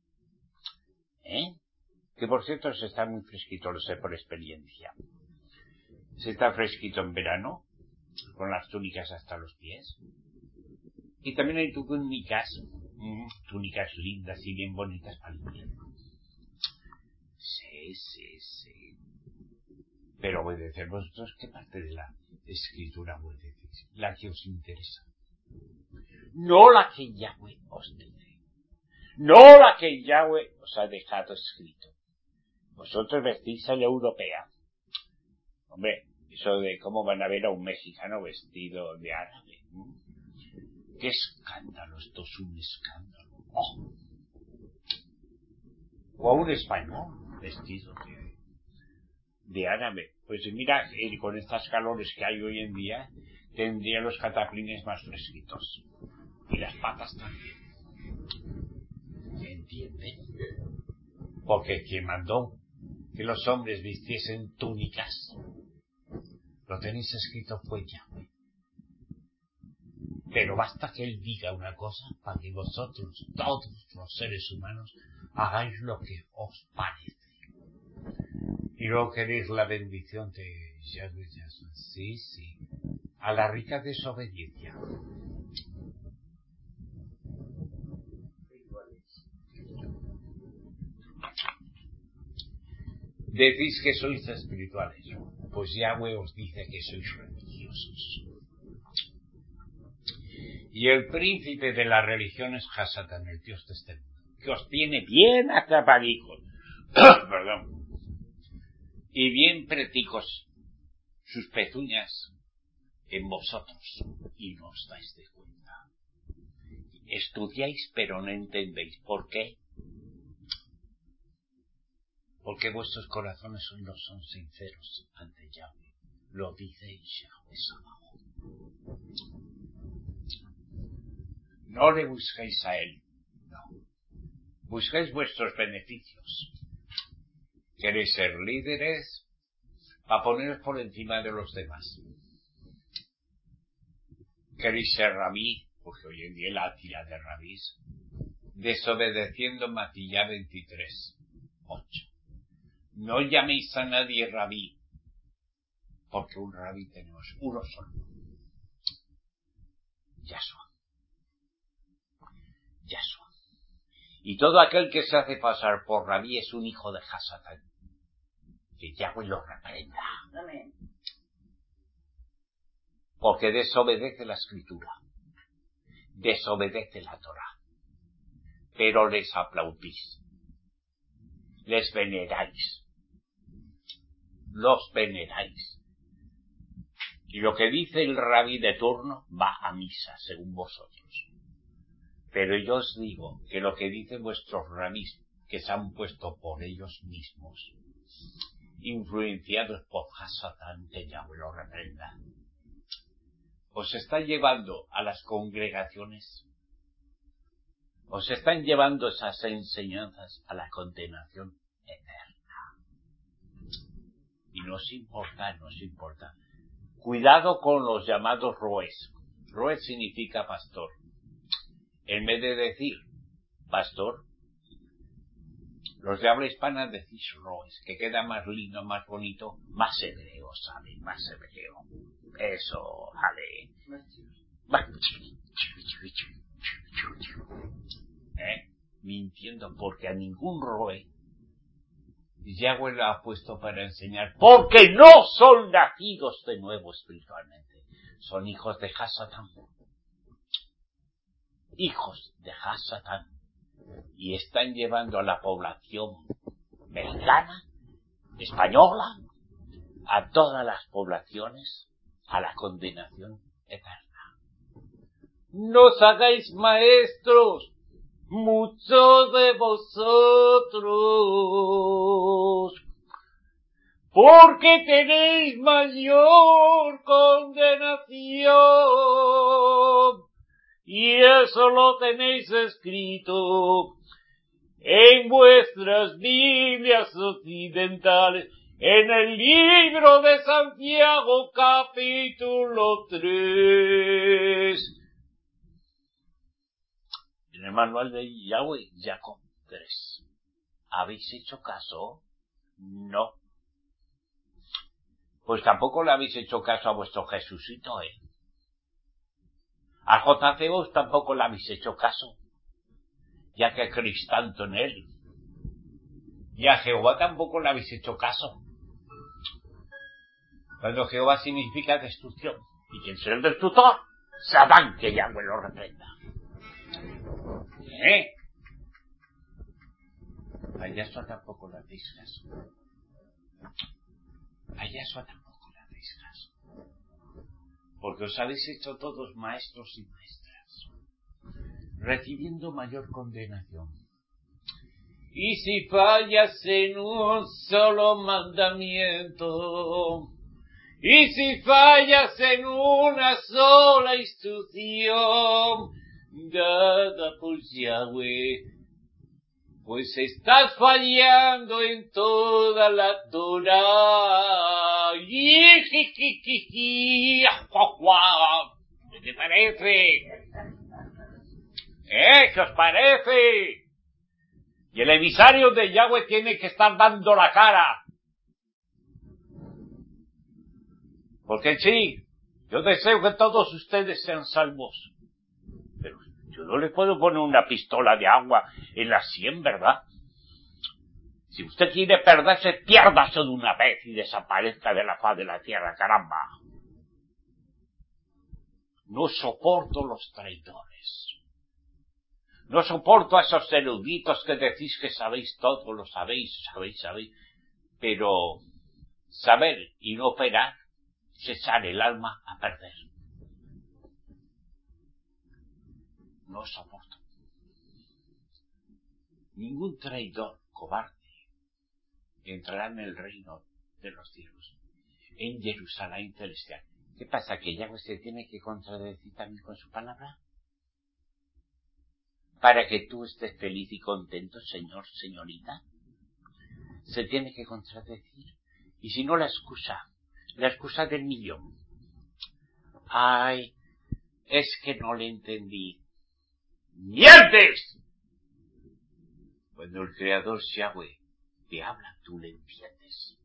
Que por cierto se está muy fresquito, lo sé por experiencia. Se está fresquito en verano, con las túnicas hasta los pies. Y también hay túnicas lindas y bien bonitas para el invierno. Sí. Pero obedecer vosotros, ¿qué parte de la escritura obedecéis? La que os interesa. No la que Yahweh os dice. No la que Yahweh os ha dejado escrito. Vosotros vestís a la europea. Hombre, eso de cómo van a ver a un mexicano vestido de árabe. ¡Qué escándalo! Esto es un escándalo. ¡Oh! O a un español vestido de árabe. Pues mira, con estas calores que hay hoy en día, tendría los cataplines más fresquitos. Y las patas también. ¿Entiendes? Porque quien mandó que los hombres vistiesen túnicas, lo tenéis escrito fue Yahweh. Pero basta que él diga una cosa para que vosotros, todos los seres humanos, hagáis lo que os parece. Y luego queréis la bendición de Yahweh. Sí. A la rica desobediencia. Decís que sois espirituales. Pues Yahweh os dice que sois religiosos. Y el príncipe de la religión es Hasatán, el Dios de este mundo, que os tiene bien atrapadicos. Perdón. Y bien preticos sus pezuñas en vosotros, y no os dais de cuenta. Estudiáis pero no entendéis. ¿Por qué? Porque vuestros corazones no son sinceros ante Yahweh. Lo dice Yahweh Sabaoth. No le busquéis a él, no. Busquéis vuestros beneficios. Queréis ser líderes para poneros por encima de los demás. Queréis ser rabí, porque hoy en día la tira de rabís, desobedeciendo Matilla 23:8. No llaméis a nadie rabí, porque un rabí tenemos uno solo. Yahshua. Y todo aquel que se hace pasar por rabí es un hijo de Hasatán. Que Yahweh lo reprenda. Amén. Porque desobedece la escritura. Desobedece la Torah. Pero les aplaudís. Les veneráis. Los veneráis. Y lo que dice el rabí de turno va a misa, según vosotros. Pero yo os digo que lo que dicen vuestros rabís, que se han puesto por ellos mismos, influenciados por Hasatán, que Yahweh lo reprenda, os están llevando a las congregaciones, os están llevando esas enseñanzas a la condenación eterna. Y no os importa. Cuidado con los llamados roes. Roes significa pastor. En vez de decir pastor, los de habla hispana decís roes, que queda más lindo, más bonito, más hebreo, ¿sabe? Más hebreo. Eso, ale. Mintiendo, porque a ningún roe Yahweh lo ha puesto para enseñar, porque no son nacidos de nuevo espiritualmente, son hijos de Hasatán. Hijos de Hasatán. Y están llevando a la población mexicana, española, a todas las poblaciones, a la condenación eterna. No os hagáis maestros, muchos de vosotros, porque tenéis mayor condenación, y eso lo tenéis escrito en vuestras Biblias occidentales, en el libro de Santiago, capítulo 3. En el manual de Yahweh, Jacob 3. ¿Habéis hecho caso? No. Pues tampoco le habéis hecho caso a vuestro Jesucito, A JCO tampoco le habéis hecho caso, ya que creéis tanto en él. Y a Jehová tampoco le habéis hecho caso. Cuando Jehová significa destrucción. ¿Y quién es el destructor? Satán, que Yahweh lo reprenda. A Yahshua tampoco le hacéis caso. A Yahshua tampoco le hacéis caso. Porque os habéis hecho todos maestros y maestras, recibiendo mayor condenación. Y si fallas en un solo mandamiento, y si fallas en una sola instrucción dada por Yahweh, pues estás fallando en toda la Torah. ¿Qué te parece? ¿Qué os parece? Y el emisario de Yahweh tiene que estar dando la cara. Porque sí, yo deseo que todos ustedes sean salvos. Pero yo no le puedo poner una pistola de agua en la sien, ¿verdad? Si usted quiere perderse, piérdase de una vez y desaparezca de la faz de la tierra, caramba. No soporto los traidores. No soporto a esos eruditos que decís que sabéis todo, lo sabéis. Pero saber y no operar, se sale el alma a perder. No soporto. Ningún traidor cobarde entrará en el reino de los cielos, en Jerusalén celestial. ¿Qué pasa? ¿Que Yahweh se tiene que contradecir también con su palabra? Para que tú estés feliz y contento, señor, señorita. Se tiene que contradecir. Y si no, la excusa del millón. Ay, es que no le entendí. ¡Mientes! Cuando el Creador Yahweh te habla, tú le entiendes.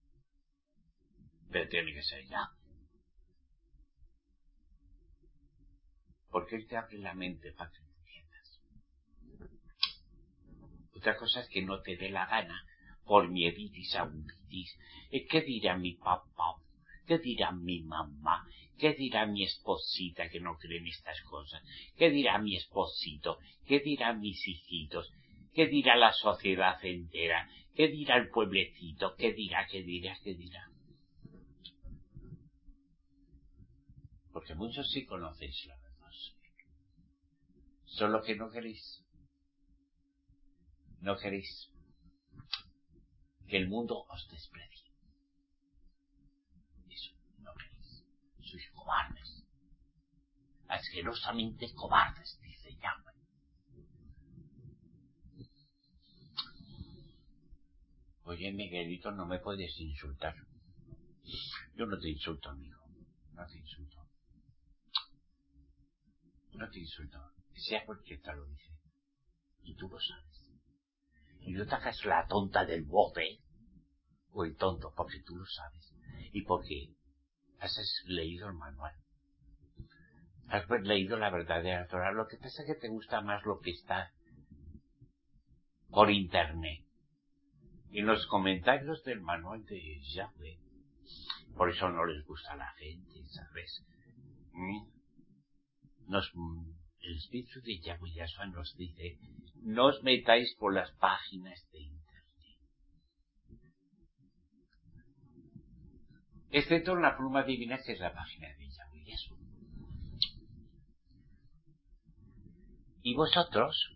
Pero tiene que ser ya. Porque Él te abre la mente para que entiendas. Otra cosa es que no te dé la gana por mieditis auditis. ¿Qué dirá mi papá? ¿Qué dirá mi mamá? ¿Qué dirá mi esposita que no cree en estas cosas? ¿Qué dirá mi esposito? ¿Qué dirán mis hijitos? ¿Qué dirá la sociedad entera? ¿Qué dirá el pueblecito? ¿Qué dirá? Porque muchos sí conocéis la verdad. Solo que no queréis. No queréis que el mundo os desprecie. Eso, no queréis. Sois cobardes. Asquerosamente cobardes, dice Yahweh. Oye, Miguelito, no me puedes insultar. Yo no te insulto, amigo. No te insulto. sea porque te lo dice. Y tú lo sabes. Y no te hagas la tonta del bote, o el tonto, porque tú lo sabes. Y porque has leído el manual. Has leído la verdadera Torah. Lo que pasa es que te gusta más lo que está por internet. Y los comentarios del manual de Yahweh. Por eso no les gusta a la gente, ¿sabes? El espíritu de Yahweh Yahshua nos dice, no os metáis por las páginas de internet. Excepto en la pluma divina, que es la página de Yahweh Yahshua. Y vosotros,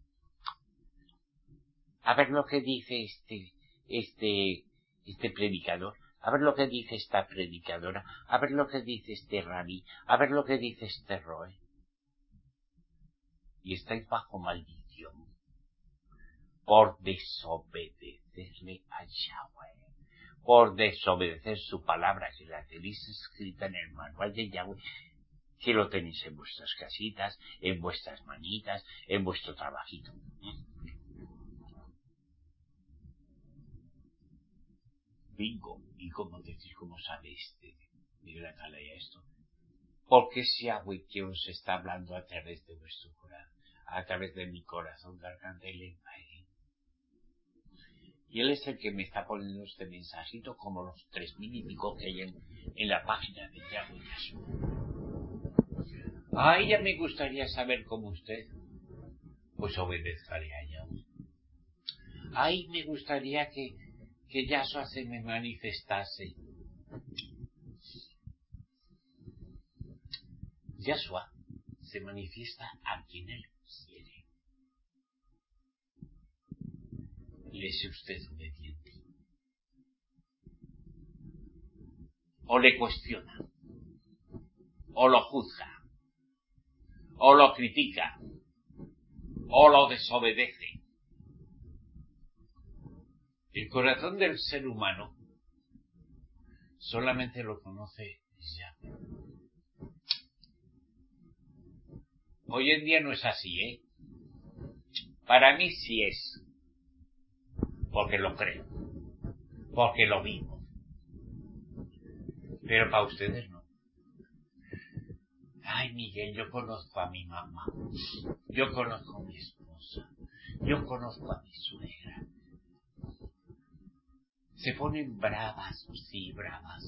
a ver lo que dice este predicador, a ver lo que dice esta predicadora, a ver lo que dice este rabí, a ver lo que dice este roe. Y estáis bajo maldición por desobedecerle a Yahweh, por desobedecer su palabra, que la tenéis escrita en el manual de Yahweh, que lo tenéis en vuestras casitas, en vuestras manitas, en vuestro trabajito. Bingo. ¿Y cómo decís, cómo sabe Miguel Atalaya esto? Porque es Yahweh que os está hablando a través de vuestro corazón, a través de mi corazón, garganta y lengua. Y él es el que me está poniendo este mensajito, como los 3000 y pico que hay en la página de Yahweh Yahshua. Ay, ya me gustaría saber cómo usted. Pues obedezcaré a Yahweh. Ay, me gustaría que Yahshua se me manifestase. Yahshua se manifiesta a quien él quiere. Le es usted obediente. O le cuestiona, o lo juzga, o lo critica, o lo desobedece. El corazón del ser humano solamente lo conoce Yahweh. Hoy en día no es así, ¿eh? Para mí sí es. Porque lo creo. Porque lo vivo. Pero para ustedes no. Ay, Miguel, yo conozco a mi mamá. Yo conozco a mi esposa. Yo conozco a mi suegra. Se ponen bravas, sí, bravas.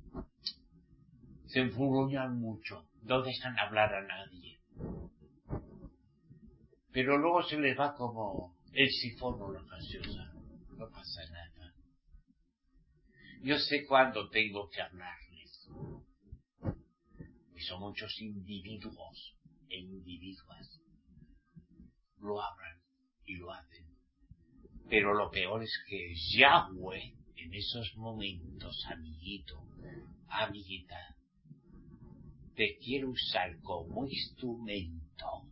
Se enfurruñan mucho. No dejan hablar a nadie. Pero luego se les va como el sifón o la gaseosa. No pasa nada. Yo sé cuándo tengo que hablarles. Y son muchos individuos e individuas. Lo hablan y lo hacen. Pero lo peor es que Yahweh, en esos momentos, amiguito, amiguita, te quiere usar como instrumento.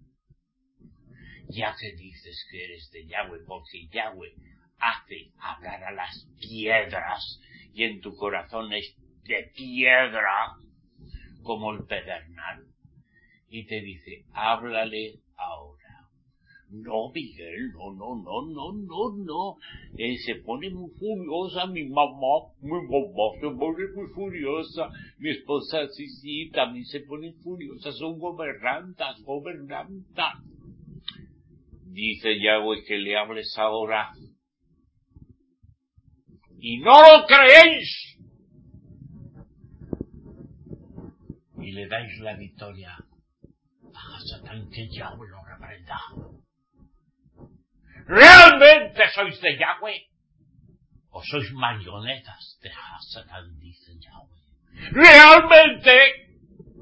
Ya que dices que eres de Yahweh, porque Yahweh hace hablar a las piedras y en tu corazón es de piedra como el pedernal y te dice, háblale ahora. No, Miguel, no. Se pone muy furiosa mi mamá se pone muy furiosa. Mi esposa sí, también se pone furiosa. Son gobernantas. Dice Yahweh que le hables ahora. Y no lo creéis. Y le dais la victoria a Satán, que Yahweh lo reprenda. ¿Realmente sois de Yahweh? ¿O sois marionetas de Satán? Dice Yahweh. ¿Realmente?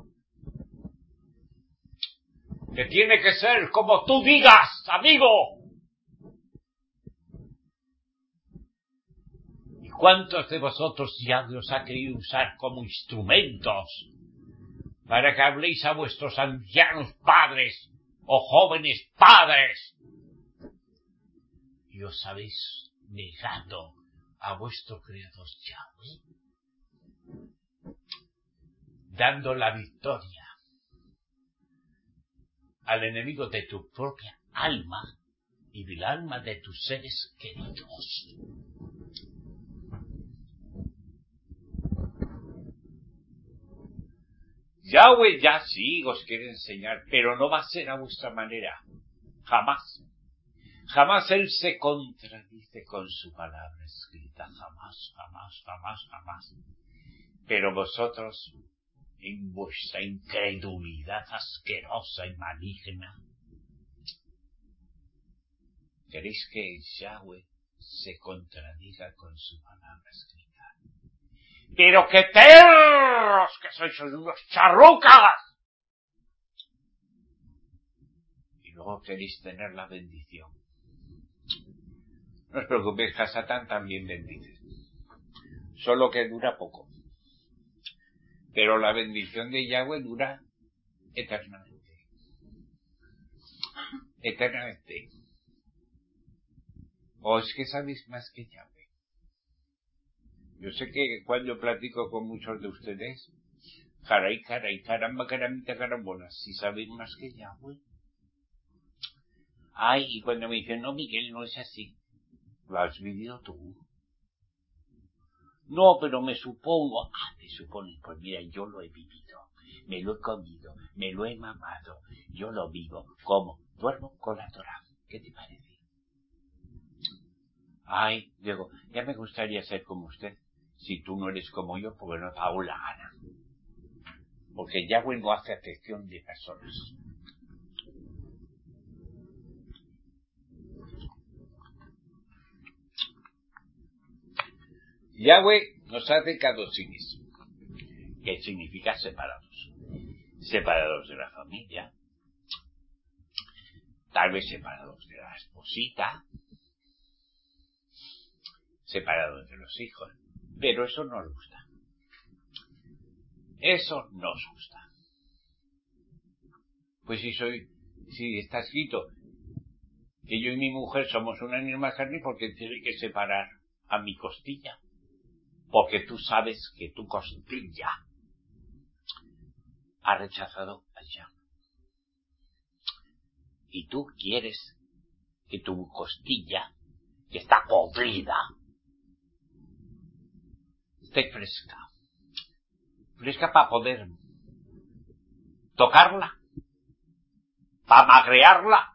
Que tiene que ser como tú digas, amigo. ¿Y cuántos de vosotros ya os ha querido usar como instrumentos para que habléis a vuestros ancianos padres o jóvenes padres? Y os habéis negado a vuestro Creador Yahweh, dando la victoria al enemigo de tu propia alma y del alma de tus seres queridos. Yahweh ya sí os quiere enseñar, pero no va a ser a vuestra manera. Jamás. Jamás Él se contradice con su palabra escrita. Jamás, jamás, jamás, jamás. Pero vosotros, en vuestra incredulidad asquerosa y maligna, queréis que Yahweh se contradiga con su palabra escrita. ¡Pero qué perros que sois unos charrucas! Y luego queréis tener la bendición. No os preocupéis, que a Satán también bendice. Solo que dura poco. Pero la bendición de Yahweh dura eternamente. Eternamente. ¿O es que sabéis más que Yahweh? Yo sé que cuando platico con muchos de ustedes, caray, caramba, caramita, carambola, si sabéis más que Yahweh. Ay, y cuando me dicen, no, Miguel, no es así. Lo has vivido tú. No, pero me supongo. Ah, te supones. Pues mira, yo lo he vivido. Me lo he comido. Me lo he mamado. Yo lo vivo. ¿Cómo? Duermo con la Torá. ¿Qué te parece? Ay, Diego, ya me gustaría ser como usted. Si tú no eres como yo, porque no te hago la gana. Porque Yahweh no hace acepción de personas. Yahweh nos hace kadosines. ¿Qué significa separados? Separados de la familia. Tal vez separados de la esposita. Separados de los hijos. Pero eso no nos gusta. Eso nos gusta. Pues si está escrito que yo y mi mujer somos una misma carne, porque tiene que separar a mi costilla. Porque tú sabes que tu costilla ha rechazado a Yahweh. Y tú quieres que tu costilla, que está podrida, esté fresca. Fresca para poder tocarla, para magrearla.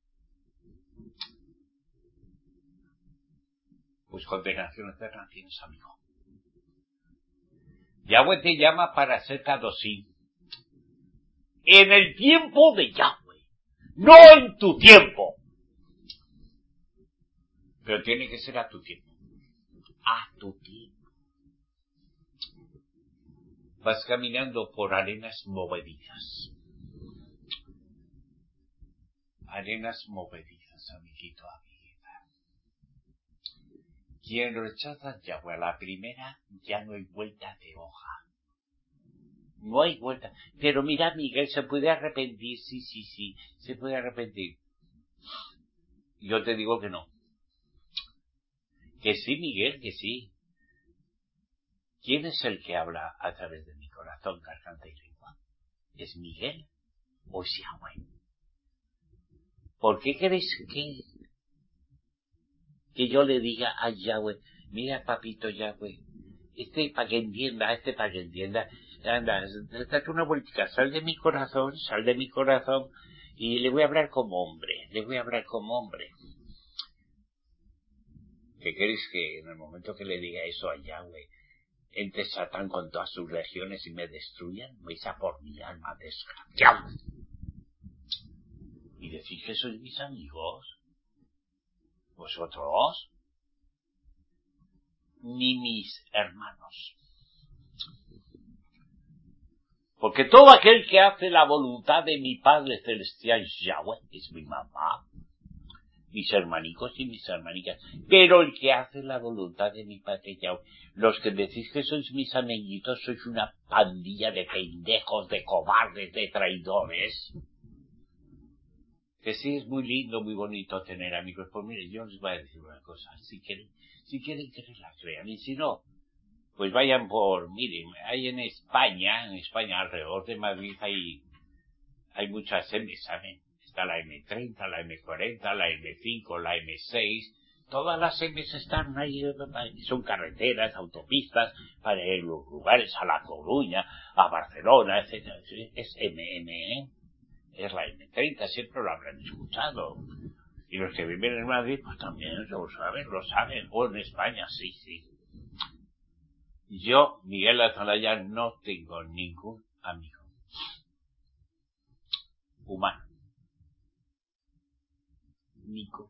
Pues condenación eterna tienes, amigo. Yahweh te llama para ser kadosí. En el tiempo de Yahweh. No en tu tiempo. Pero tiene que ser a tu tiempo. A tu tiempo. Vas caminando por arenas movedizas. Arenas movedizas, amiguito, amiguita. Quien rechaza a Yahweh a la primera, ya no hay vuelta de hoja. No hay vuelta. Pero mira, Miguel, se puede arrepentir. Sí, se puede arrepentir. Yo te digo que no. Que sí, Miguel, que sí. ¿Quién es el que habla a través de mi corazón, garganta y lengua? ¿Es Miguel o es Yahweh? ¿Por qué queréis que yo le diga a Yahweh, mira, papito Yahweh, para que entienda, para que entienda, anda, date una vueltita, sal de mi corazón, y le voy a hablar como hombre, ¿Qué queréis que en el momento que le diga eso a Yahweh, entre Satán con todas sus legiones y me destruyan? Vais a por mi alma, desgraciado. Y decís que sois mis amigos. ¿Vosotros? Ni mis hermanos. Porque todo aquel que hace la voluntad de mi Padre Celestial Yahweh es mi mamá, mis hermanicos y mis hermanicas. Pero el que hace la voluntad de mi Padre Yahweh, los que decís que sois mis amiguitos, sois una pandilla de pendejos, de cobardes, de traidores. Que sí, es muy lindo, muy bonito tener amigos. Pues mire, yo les voy a decir una cosa. Si quieren que la crean. Y si no, pues vayan miren, hay en España alrededor de Madrid, hay muchas M, ¿saben? Está la M30, la M40, la M5, la M6. Todas las M están ahí, son carreteras, autopistas, para ir a los lugares, a La Coruña, a Barcelona, etc. Es MM, ¿eh? Es la M30, siempre lo habrán escuchado. Y los que viven en Madrid, pues también lo saben. O en España, sí. Yo, Miguel Atalaya, no tengo ningún amigo humano. Ninguno.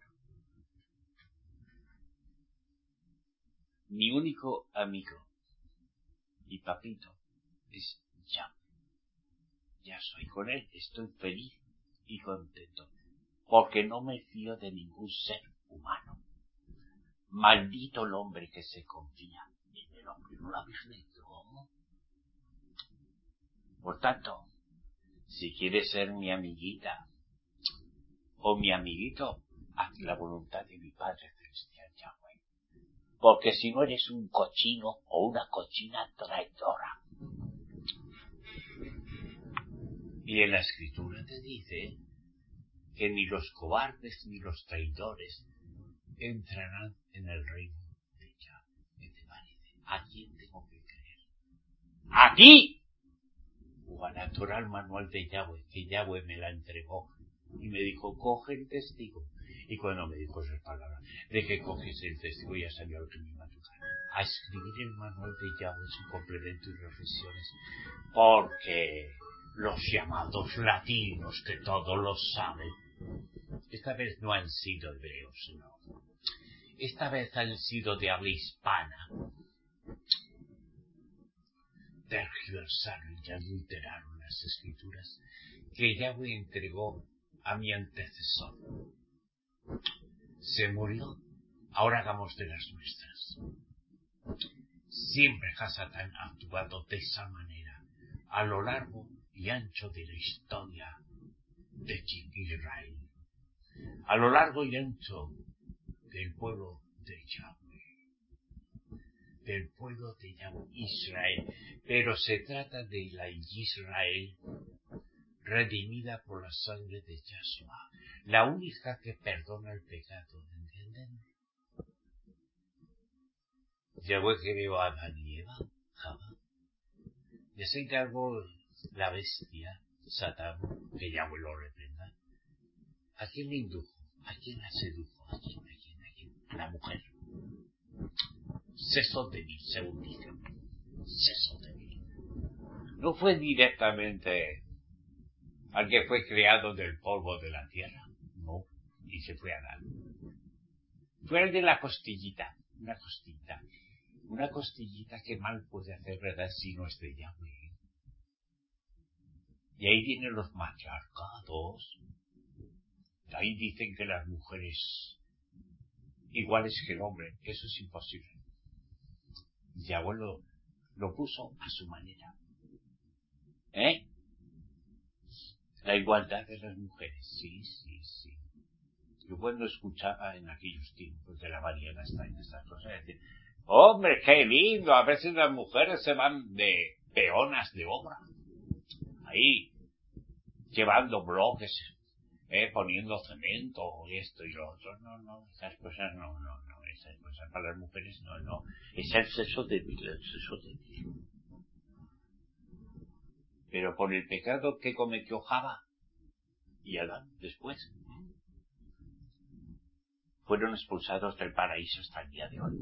Mi único amigo y papito es Yahweh. Ya soy con él, estoy feliz y contento, porque no me fío de ningún ser humano. Maldito el hombre que se confía en el hombre, ¿no lo habéis leído? Por tanto, si quieres ser mi amiguita o mi amiguito, haz la voluntad de mi Padre Celestial, Yahweh. Porque si no eres un cochino o una cochina traidora. Y en la Escritura te dice que ni los cobardes ni los traidores entrarán en el reino de Yahweh. ¿Qué te parece? ¿A quién tengo que creer? ¡A ti! O a la Torá, el manual de Yahweh, que Yahweh me la entregó y me dijo, coge el testigo. Y cuando me dijo esas palabras, de que coges el testigo, ya sabía lo que me iba a tocar. A escribir el manual de Yahweh, su complemento y reflexiones, porque los llamados latinos, que todos lo saben, esta vez no han sido hebreos, no. Esta vez han sido de habla hispana. Tergiversaron y adulteraron las Escrituras que Yahweh entregó a mi antecesor. Se murió, ahora hagamos de las nuestras. Siempre Hasatán ha actuado de esa manera a lo largo y ancho de la historia de Israel, a lo largo y ancho del pueblo de Yahweh, del pueblo de Yahweh, Israel, pero se trata de la Israel redimida por la sangre de Yahshua, la única que perdona el pecado, ¿entienden? Yahweh creó a Adán y Eva, Java, y se encargó la bestia, Satán, que Yahweh lo reprenda. ¿A quién le indujo? ¿A quién la sedujo? ¿A quién? La mujer. Seso débil, según dicen. Seso débil. No fue directamente al que fue creado del polvo de la tierra. No. Y se fue a Adán. Fue el de la costillita. Una costillita que mal puede hacer, ¿verdad? Si no es de Yahweh. Y ahí vienen los matriarcados. Ahí dicen que las mujeres iguales que el hombre. Eso es imposible. Yahweh lo puso a su manera. La igualdad de las mujeres. Sí. Yo cuando escuchaba en aquellos tiempos de la Mariana Stein estas cosas, decía, hombre, qué lindo, a veces las mujeres se van de peonas de obra. Ahí, llevando bloques, poniendo cemento, esto y lo otro. No, esas cosas no. Esas cosas para las mujeres no. Es el sexo débil. Pero por el pecado que cometió Java y Adán después, fueron expulsados del paraíso hasta el día de hoy.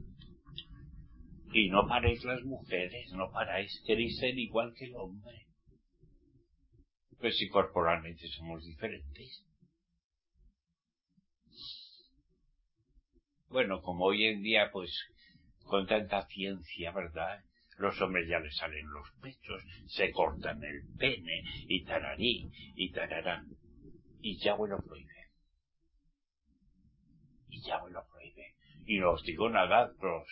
Y no paréis las mujeres, no paráis, queréis ser igual que el hombre. Pues si corporalmente somos diferentes. Bueno, como hoy en día, pues, con tanta ciencia, ¿verdad? Los hombres ya les salen los pechos, se cortan el pene, y tararí, y tararán. Y Yahweh lo prohíbe. Y no os digo nada,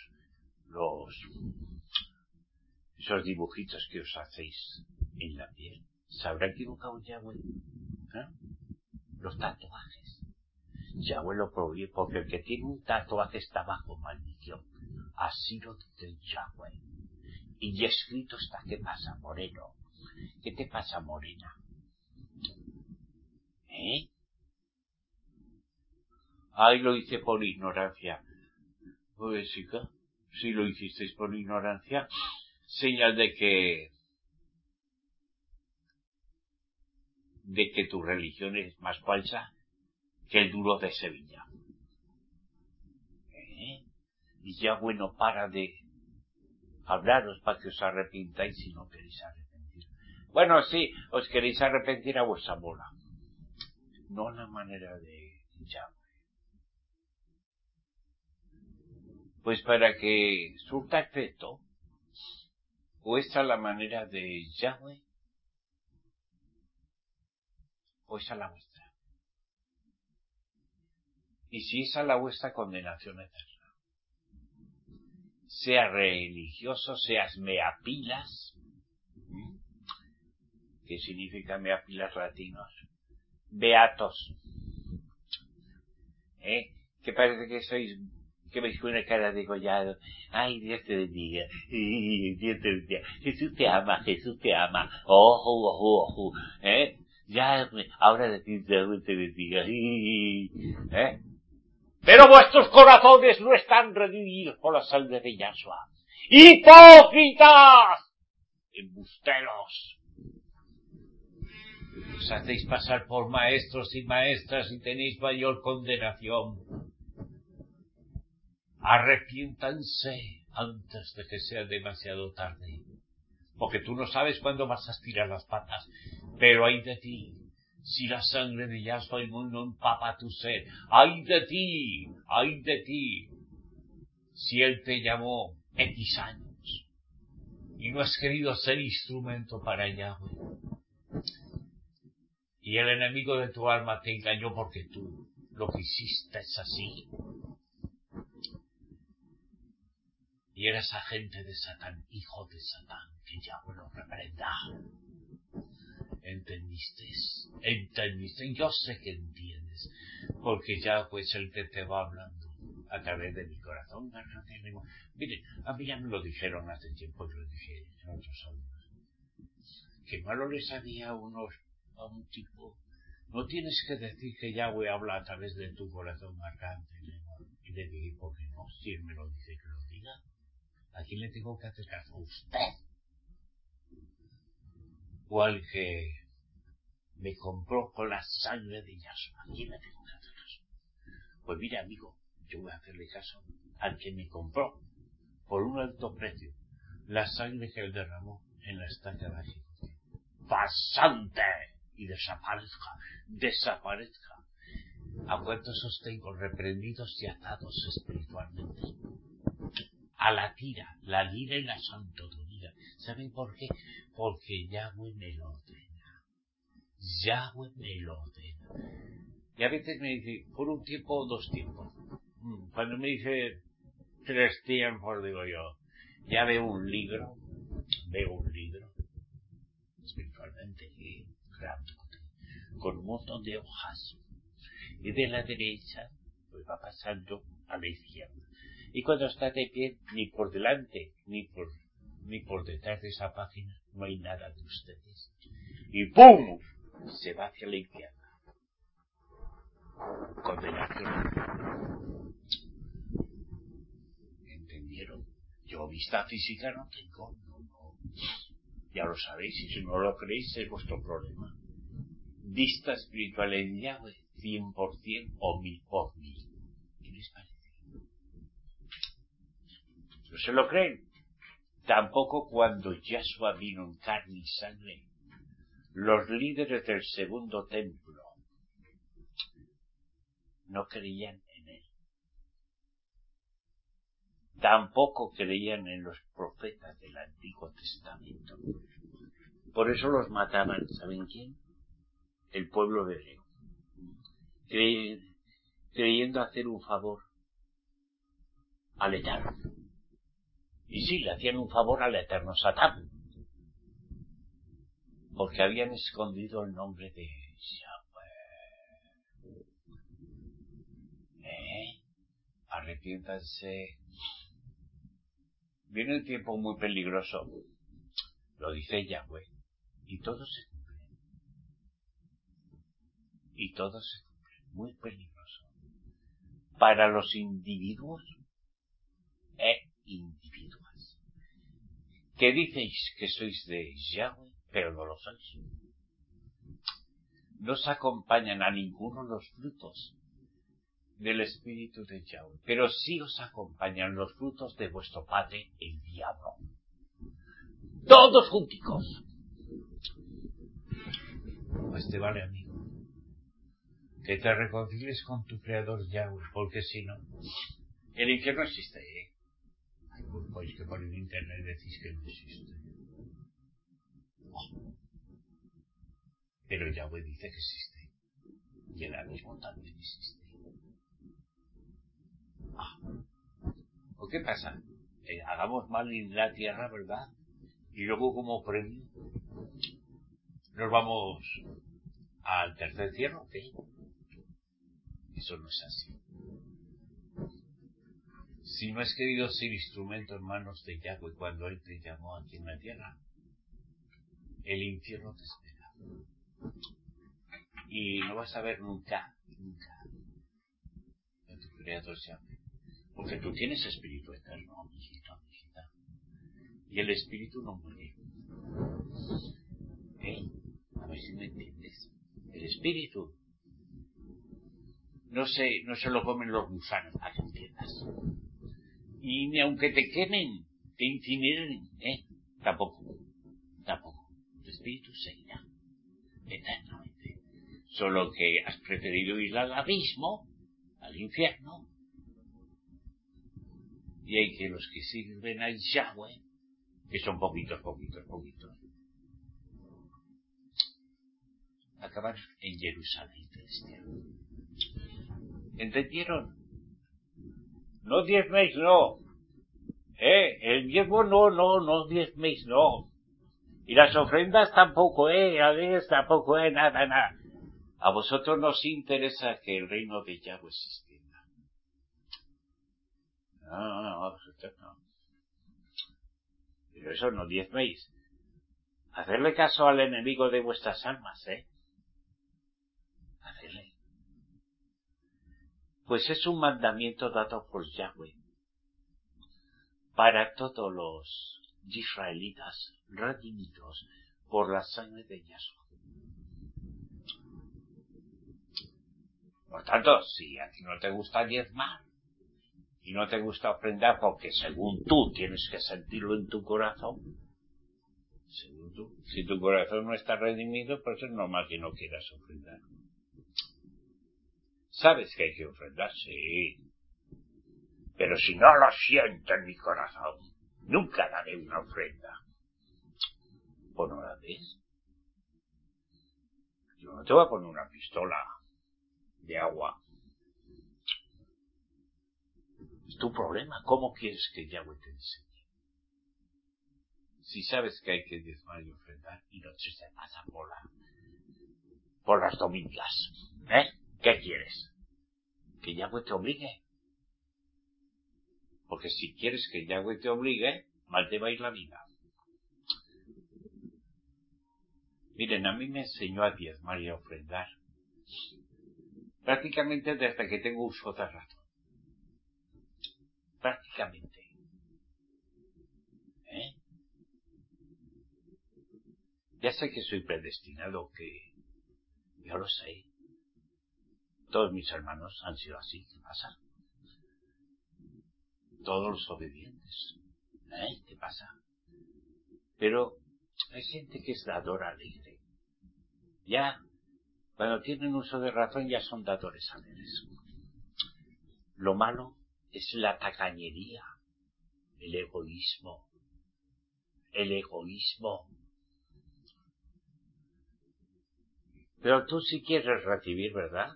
esos dibujitos que os hacéis en la piel. ¿Se habrá equivocado Yahweh? Los tatuajes. Yahweh lo prohíbe porque el que tiene un tatuaje está bajo maldición. Así lo dice Yahweh. Y ya escrito está, ¿qué pasa, moreno? ¿Qué te pasa, morena? Ay, lo hice por ignorancia. Pues chica, si lo hicisteis por ignorancia, señal de que tu religión es más falsa que el duro de Sevilla. Y ya bueno, para de hablaros para que os arrepintáis si no queréis arrepentir. Bueno, sí, os queréis arrepentir a vuestra bola, no a la manera de Yahweh. Pues para que surta efecto, o esta la manera de Yahweh, o esa la vuestra. Y si esa la vuestra, condenación eterna. Seas religioso, seas meapilas. ¿Qué significa meapilas latinos? Beatos. Que parece que sois, que veis con una cara de collado. Ay, Dios te bendiga. Dios te bendiga. Jesús te ama, Jesús te ama. Ojo. Ya, ahora decís Dios te bendiga. Pero vuestros corazones no están redimidos por la sangre de Yahshua. ¡Hipócritas! ¡Embusteros! Os hacéis pasar por maestros y maestras y tenéis mayor condenación. Arrepiéntanse antes de que sea demasiado tarde. Porque tú no sabes cuándo vas a estirar las patas. Pero ay de ti, si la sangre de Yahshua no empapa tu ser. ¡Ay de ti! ¡Ay de ti! Si Él te llamó X años y no has querido ser instrumento para Yahweh. Y el enemigo de tu alma te engañó porque tú lo que hiciste es así. Y eres agente de Satán, hijo de Satán, que Yahweh lo reprenda. ¿Entendiste? Yo sé que entiendes, porque Yahweh es el que te va hablando a través de mi corazón. Mire, a mí ya me lo dijeron hace tiempo, yo lo dije en otros años. Que malo les había a un tipo. No tienes que decir que Yahweh habla a través de tu corazón marcante. Y le dije, ¿por qué no? Si él me lo dice, que lo diga. ¿A quién le tengo que hacer caso? ¿A usted? O al que me compró con la sangre de Yahshua. ¿A quién le tengo que hacer caso? Pues mira, amigo, yo voy a hacerle caso al que me compró por un alto precio la sangre que él derramó en la estancia de Egipto. ¡Pasante! Y desaparezca. ¿A cuántos os tengo reprendidos y atados espiritualmente? A la tira, la lira y la santoría. ¿Saben por qué? Porque Yahweh me lo ordena. Yahweh me lo ordena. Y a veces me dice, por un tiempo o 2 tiempos. Cuando me dice 3 tiempos, digo yo, ya veo un libro, espiritualmente grande, con un montón de hojas. Y de la derecha, pues va pasando a la izquierda. Y cuando está de pie, ni por delante, ni por detrás de esa página, no hay nada de ustedes. Y ¡pum! Se va hacia la izquierda. Condenación. ¿Entendieron? Yo vista física no tengo, no. Ya lo sabéis, y si no lo creéis es vuestro problema. Vista espiritual en Yahweh, 100% o 1000%. ¿Qué les parece? ¿No se lo creen? Tampoco cuando Yahshua vino en carne y sangre, los líderes del segundo templo no creían en él. Tampoco creían en los profetas del Antiguo Testamento. Por eso los mataban, ¿saben quién? El pueblo hebreo. Creyendo hacer un favor al Eterno. Y sí, le hacían un favor al Eterno Satán. Porque habían escondido el nombre de Yahweh. Arrepiéntanse. Viene un tiempo muy peligroso. Lo dice Yahweh. Y todo se cumple. Y todo se cumple. Muy peligroso. Para los individuos e individuas. Que diceis que sois de Yahweh, pero no lo sois. No os acompañan a ninguno los frutos del Espíritu de Yahweh, pero sí os acompañan los frutos de vuestro padre, el diablo. Todos junticos. Pues te vale, amigo, que te reconcilies con tu Creador Yahweh, porque si no, el infierno existe, ¿eh? Hay pues que por el internet decís que no existe. Oh. Pero Yahweh dice que existe. Y el abismo también existe. ¿O qué pasa? Hagamos mal en la tierra, ¿verdad? Y luego como premio nos vamos al tercer cielo, ¿ok? Eso no es así. Si no has querido ser instrumento en manos de Yahweh cuando Él te llamó aquí en la tierra, el infierno te espera. Y no vas a ver nunca a tu Creador Yahweh. Porque tú tienes espíritu eterno, hijita. Y el espíritu no muere. A ver si me entiendes. El espíritu no se lo comen los gusanos, para que entiendas. Y ni aunque te quemen, te incineren, tampoco. Tu espíritu seguirá eternamente. Solo que has preferido ir al abismo, al infierno. Y hay que los que sirven a Yahweh, que son poquitos, acaban en Jerusalén celestial. ¿Entendieron? No diezméis, no. El diezmo no diezméis, no. Y las ofrendas tampoco, a veces tampoco, nada. A vosotros nos interesa que el reino de Yahweh se extienda. No. Pero eso no diezméis. Hacerle caso al enemigo de vuestras almas, Hacerle. Pues es un mandamiento dado por Yahweh para todos los israelitas redimidos por la sangre de Yahshua. Por tanto, si a ti no te gusta diezmar y no te gusta ofrendar porque según tú tienes que sentirlo en tu corazón, según tú, si tu corazón no está redimido, pues es normal que no quieras ofrendar. ¿Sabes que hay que ofrendar? Sí. Pero si no lo siento en mi corazón, nunca daré una ofrenda. ¿Pues no la ves? Yo no te voy a poner una pistola de agua. Es tu problema. ¿Cómo quieres que Yahweh te enseñe? Si sabes que hay que diezmar y ofrendar y no se pasa por las domingas. ¿Qué quieres? ¿Que Yahweh te obligue? Porque si quieres que Yahweh te obligue, mal te va a ir la vida. Miren, a mí me enseñó a diezmar y a ofrendar prácticamente desde que tengo uso de razón. Prácticamente. Ya sé que soy predestinado, que yo lo sé. Todos mis hermanos han sido así. ¿Qué pasa? Todos los obedientes. ¿Qué pasa? Pero hay gente que es dadora alegre. Ya, cuando tienen uso de razón, ya son dadores alegres. Lo malo es la tacañería, el egoísmo. Pero tú sí quieres recibir, ¿verdad?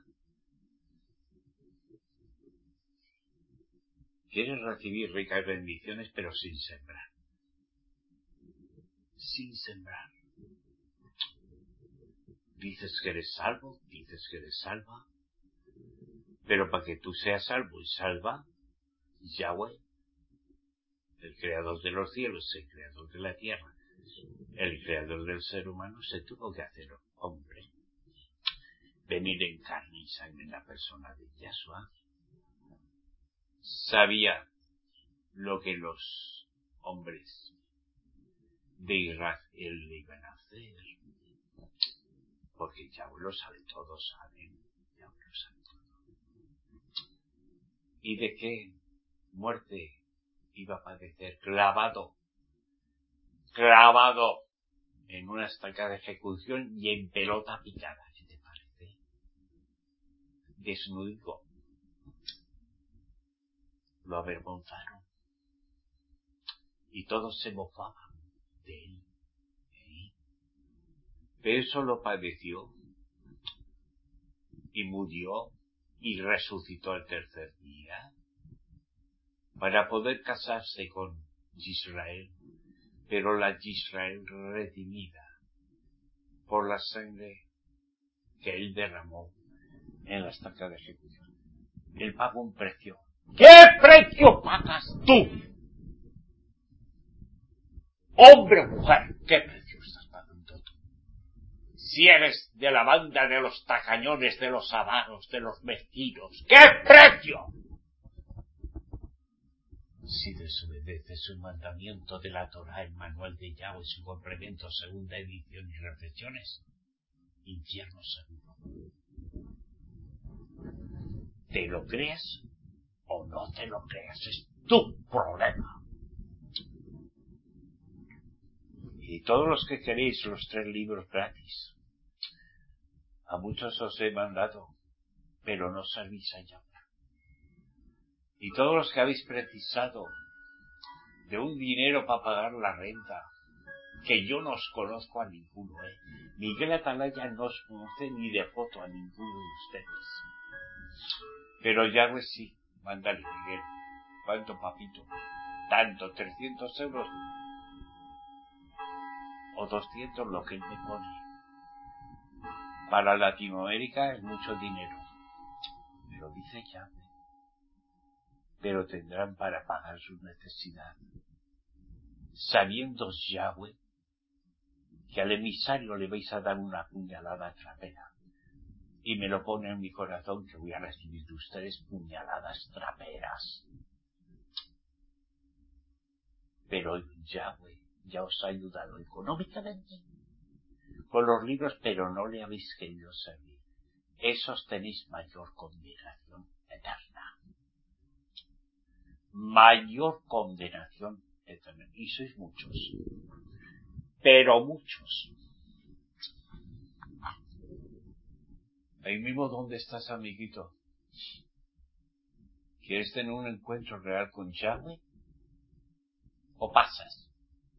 Quieres recibir ricas bendiciones, pero sin sembrar. Sin sembrar. Dices que eres salvo, dices que eres salva, pero para que tú seas salvo y salva, Yahweh, el creador de los cielos, el creador de la tierra, el creador del ser humano, se tuvo que hacer hombre. venir en carne y sangre en la persona de Yahshua, sabía lo que los hombres de Israel le iban a hacer, porque Yahweh lo sabe todo, saben, Yahweh lo sabe todo. ¿Y de qué muerte iba a padecer? Clavado en una estaca de ejecución y en pelota picada. ¿Qué te parece? Desnudo. Lo avergonzaron. Y todos se mofaban de él. Pero eso lo padeció. Y murió. Y resucitó el tercer día. Para poder casarse con Israel. Pero la Israel redimida por la sangre que él derramó en la estaca de ejecución. Él pagó un precio. ¿Qué precio pagas tú? Hombre o mujer, ¿qué precio estás pagando tú? Si eres de la banda de los tacañones, de los avaros, de los mezquinos, ¿qué precio? Si desobedeces un mandamiento de la Torá, el manual de Yahweh, su complemento, segunda edición y reflexiones, infierno seguro. ¿Te lo crees o no te lo creas? Es tu problema. Y todos los que queréis los 3 libros gratis, a muchos os he mandado, pero no servís a Yahweh. Y todos los que habéis precisado de un dinero para pagar la renta, que yo no os conozco a ninguno, Miguel Atalaya no os conoce ni de foto a ninguno de ustedes. Pero Yahweh sí, mándale, Miguel. ¿Cuánto, papito? Tanto, 300 euros o 200, lo que él me pone. Para Latinoamérica es mucho dinero. Pero dice Yahweh. Pero tendrán para pagar sus necesidades. Sabiendo Yahweh que al emisario le vais a dar una puñalada trapera. Y me lo pone en mi corazón que voy a recibir de ustedes puñaladas traperas. Pero Yahweh ya os ha ayudado económicamente con los libros, pero no le habéis querido servir. Esos tenéis mayor condenación eterna. Mayor condenación eterna. Y sois muchos. Pero muchos. Ahí mismo donde estás, amiguito. ¿Quieres tener un encuentro real con Yahweh? O pasas.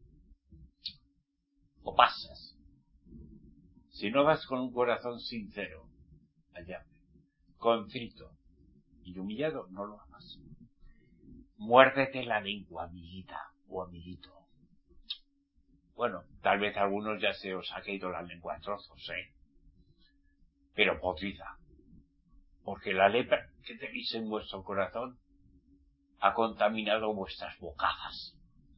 O pasas. Si no vas con un corazón sincero a Yahweh, contrito y humillado, no lo hagas. Muérdete la lengua, amiguita o amiguito. Bueno, tal vez a algunos ya se os ha caído la lengua a trozos, pero podrida. Porque la lepra que tenéis en vuestro corazón ha contaminado vuestras bocadas.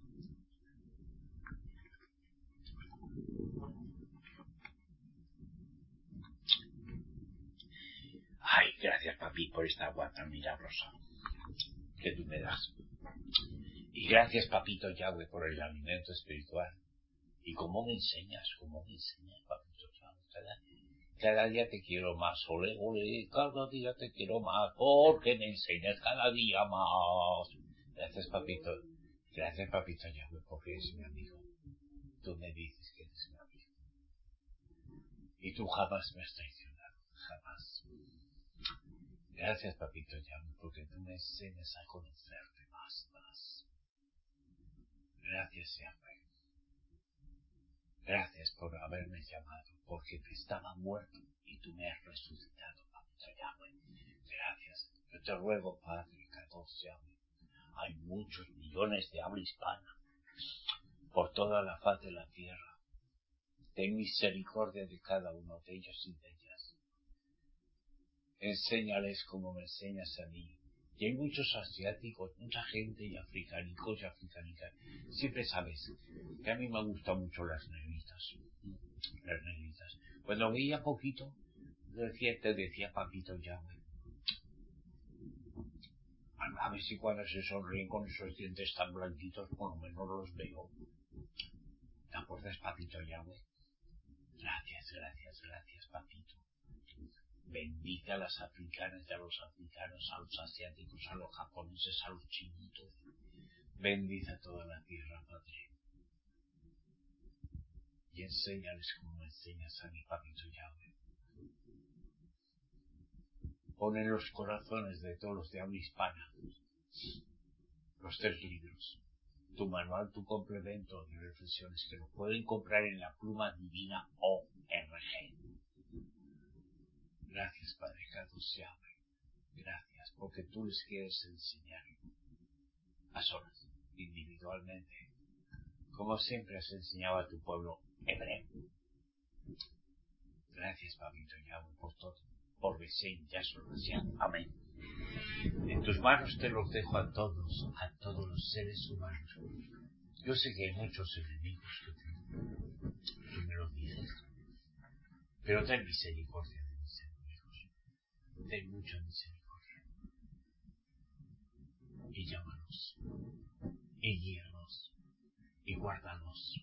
Ay, gracias, papi, por esta agua tan milagrosa que tú me das. Y gracias, papito Yahweh, por el alimento espiritual. Y cómo me enseñas, papito Yahweh. Cada día te quiero más, ole, ole, cada día te quiero más, porque me enseñas cada día más. Gracias, papito Yahweh, porque eres mi amigo. Tú me dices que eres mi amigo. Y tú jamás me has traicionado, jamás. Gracias, papito Yahweh, porque tú me enseñas a conocerte más. Gracias, Yahweh. Gracias por haberme llamado, porque te estaba muerto y tú me has resucitado, papito Yahweh. Gracias. Yo te ruego, Padre, Kadosh Yahweh. Hay muchos millones de habla hispana por toda la faz de la tierra. Ten misericordia de cada uno de ellos y de ellas. Enséñales como me enseñas a mí. Y hay muchos asiáticos, mucha gente y africanicos y africanicas. Siempre sabes que a mí me gustan mucho las negritas. Cuando veía poquito, te decía Papito Yahweh. A ver si cuando se sonríen con esos dientes tan blanquitos, por lo menos los veo. ¿Te acuerdas, Papito Yahweh? Gracias, Papito. Bendice a las africanas y a los africanos, a los asiáticos, a los japoneses, a los chinitos. Bendice a toda la tierra, Padre. Y enséñales como enseñas a mi Papito Yahweh. Pon en los corazones de todos los de habla hispana los 3 libros, tu manual, tu complemento de reflexiones, que lo pueden comprar en la Pluma Divina ORG. Gracias, Padre Kadosh Yahweh. Gracias, porque tú les quieres enseñar a solas, individualmente, como siempre has enseñado a tu pueblo hebreo. Gracias, Papito Yahweh, por todo. Por Besén, Yahshua Mashiach. Amén. En tus manos te los dejo a todos los seres humanos. Yo sé que hay muchos enemigos que me lo dices, pero ten misericordia de mis enemigos. Ten mucha misericordia. Y llámanos, y guíanos, y guárdanos.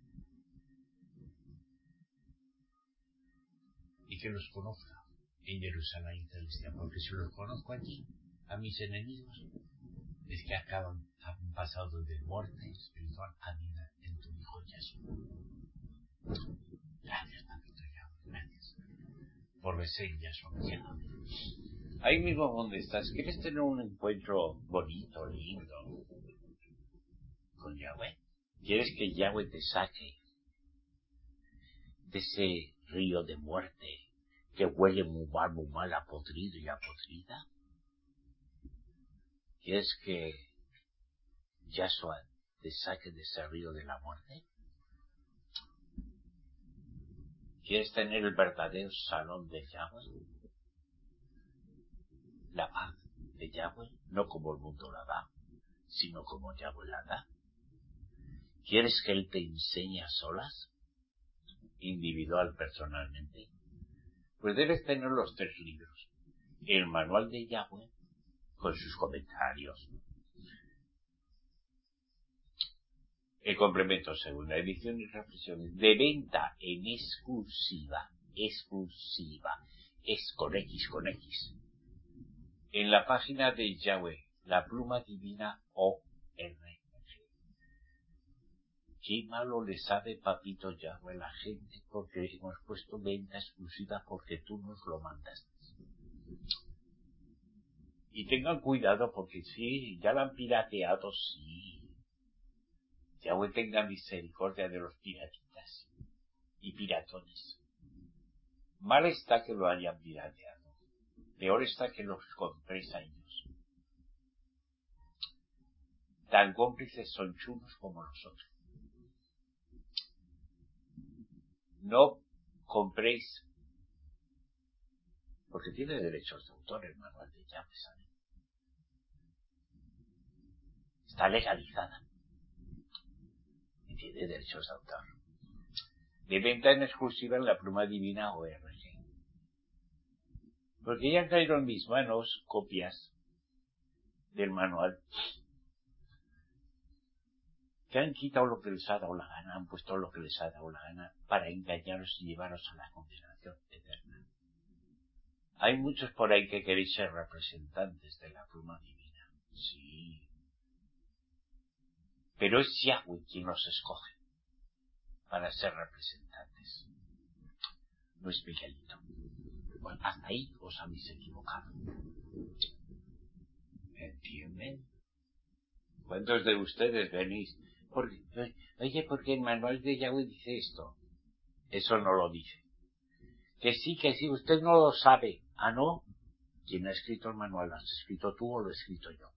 Y que los conozca en Jerusalén celestial, porque si los conozco a mis enemigos, es que han pasado de muerte espiritual a vida en tu Hijo Jesús. Gracias, Papito Yahweh, gracias. Por Besén, Yahshua. Ahí mismo donde estás, ¿quieres tener un encuentro bonito, lindo con Yahweh? ¿Quieres que Yahweh te saque de ese río de muerte que huele muy mal, a podrido y a podrida? ¿Quieres que Yahshua te saque de ese río de la muerte? ¿Quieres tener el verdadero salón de Yahweh? La paz de Yahweh, no como el mundo la da, sino como Yahweh la da. ¿Quieres que Él te enseñe a solas? Individual, personalmente. Pues debes tener los 3 libros. El manual de Yahweh, con sus comentarios. El complemento, segunda edición y reflexiones, de venta en exclusiva, es con X, en la página de Yahweh, la Pluma Divina ORG. Qué malo le sabe, Papito Yahweh, la gente, porque hemos puesto venta exclusiva porque tú nos lo mandas. Y tengan cuidado porque sí, ya la han pirateado, sí. Yahweh tenga misericordia de los piratitas y piratones. Mal está que lo hayan pirateado. Peor está que los compréis a ellos. Tan cómplices son chulos como nosotros. No compréis, porque tiene derechos de autor el manual de Yahweh, ¿sabe? Está legalizada y tiene derechos de autor. De venta en exclusiva en la Pluma Divina ORG. Porque ya han caído en mis manos copias del manual que han quitado lo que les ha dado la gana, han puesto lo que les ha dado la gana para engañaros y llevaros a la condenación eterna. Hay muchos por ahí que queréis ser representantes de la Pluma Divina. Sí. Pero es Yahweh quien los escoge para ser representantes. No es Miguelito. Bueno, hasta ahí os habéis equivocado. ¿Entienden? ¿Cuántos de ustedes venís? Oye, porque el manual de Yahweh dice esto. Eso no lo dice. Que sí, usted no lo sabe. ¿Ah, no? ¿Quién ha escrito el manual? ¿Lo has escrito tú o lo he escrito yo?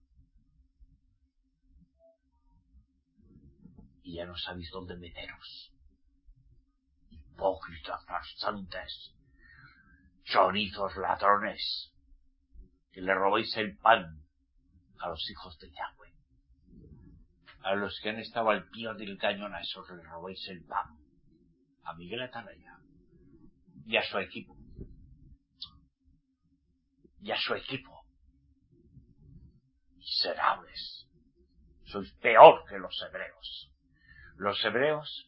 Y ya no sabéis dónde meteros. Hipócritas, farsantes, chorizos, ladrones, que le robéis el pan a los hijos de Yahweh. A los que han estado al pie del cañón, a esos le robéis el pan. A Miguel Atalaya y a su equipo. y a su equipo. Miserables. Sois peor que los hebreos. Los hebreos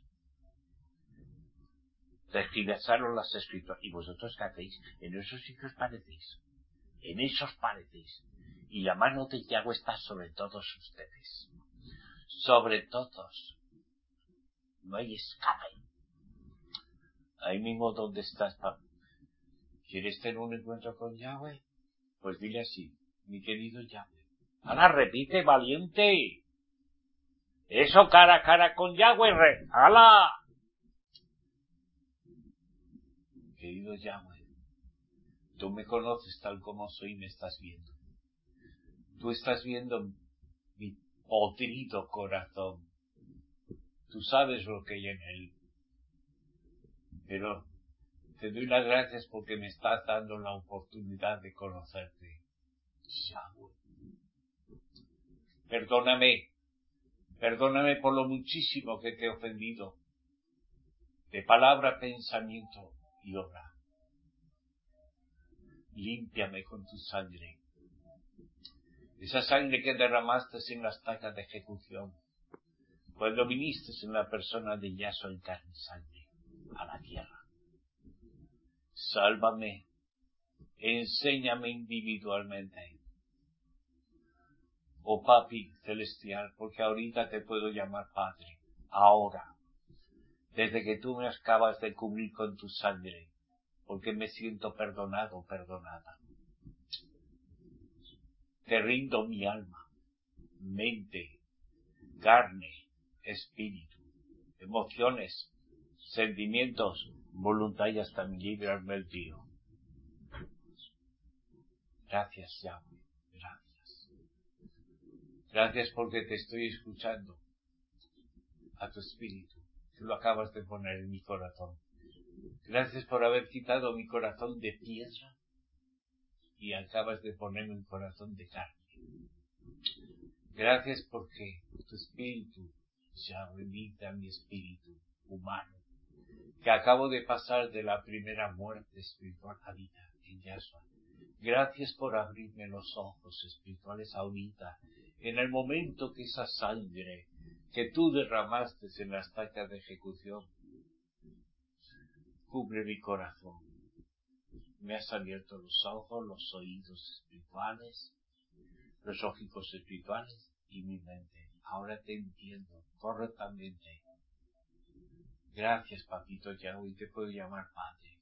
tergiversaron las escrituras. ¿Y vosotros qué hacéis? En esos sí que os parecéis. En esos parecéis. Y la mano de Yahweh está sobre todos ustedes. Sobre todos. No hay escape. Ahí mismo donde estás. ¿Quieres tener un encuentro con Yahweh? Pues dile así, mi querido Yahweh. Ahora repite, valiente. Eso cara a cara con Yahweh. ¡Hala! Querido Yahweh, tú me conoces tal como soy y me estás viendo. Tú estás viendo mi podrido corazón. Tú sabes lo que hay en él. Pero te doy las gracias porque me estás dando la oportunidad de conocerte. Yahweh. Perdóname por lo muchísimo que te he ofendido. De palabra, pensamiento y obra. Límpiame con tu sangre. Esa sangre que derramaste en la estaca de ejecución. Cuando viniste en la persona de Yahshua en carne y sangre a la tierra. Sálvame. Enséñame individualmente. Oh Papi Celestial, porque ahorita te puedo llamar Padre. Ahora. Desde que tú me acabas de cubrir con tu sangre. Porque me siento perdonado, perdonada. Te rindo mi alma, mente, carne, espíritu, emociones, sentimientos, voluntad y hasta mi libre albedrío. Gracias, Yahweh, gracias. Gracias porque te estoy escuchando a tu espíritu, que lo acabas de poner en mi corazón. Gracias por haber quitado mi corazón de piedra y acabas de ponerme un corazón de carne. Gracias porque tu espíritu ya remite a mi espíritu humano, que acabo de pasar de la primera muerte espiritual a vida en Yahshua. Gracias por abrirme los ojos espirituales ahorita, en el momento que esa sangre que tú derramaste en la estaca de ejecución cubre mi corazón. Me has abierto los ojos, los oídos espirituales, los ojos espirituales y mi mente. Ahora te entiendo correctamente. Gracias, Papito Yahweh, te puedo llamar Padre.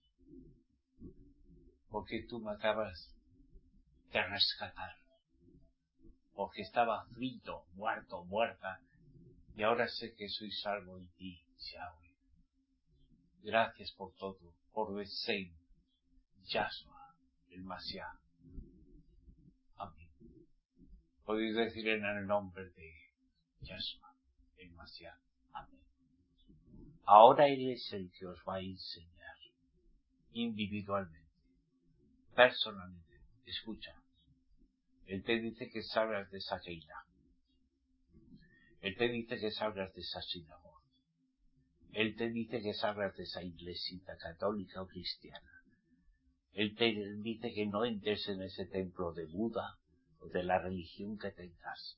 Porque tú me acabas de rescatar. Porque estaba frito, muerto, muerta. Y ahora sé que soy salvo en ti, Yahweh. Gracias por todo. Por Besén, Yahshua, el Mashiach. Amén. Podéis decir en el nombre de Yahshua, el Mashiach. Amén. Ahora Él es el que os va a enseñar individualmente, personalmente. Escucha. Él te dice que salgas de esa Keilah. Él te dice que salgas de esa sinagoga. Él te dice que salgas de esa iglesita católica o cristiana. Él te dice que no entres en ese templo de Buda o de la religión que tengas.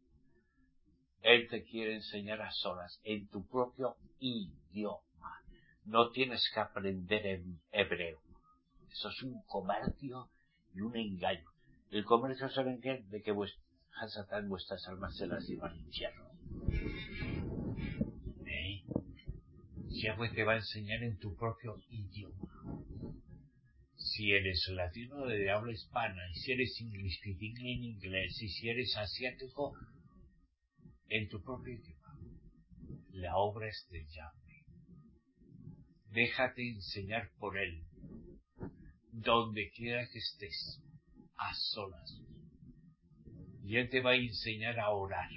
Él te quiere enseñar a solas, en tu propio idioma. No tienes que aprender en hebreo. Eso es un comercio y un engaño. El comercio, ¿saben qué? De que Satán, vuestras almas se las lleva al infierno. Yahweh te va a enseñar en tu propio idioma. Si eres latino de habla hispana, y si eres inglés, en inglés, y si eres asiático, en tu propio idioma. La obra es de Yahweh. Déjate enseñar por Él, donde quiera que estés, a solas. Y Él te va a enseñar a orar,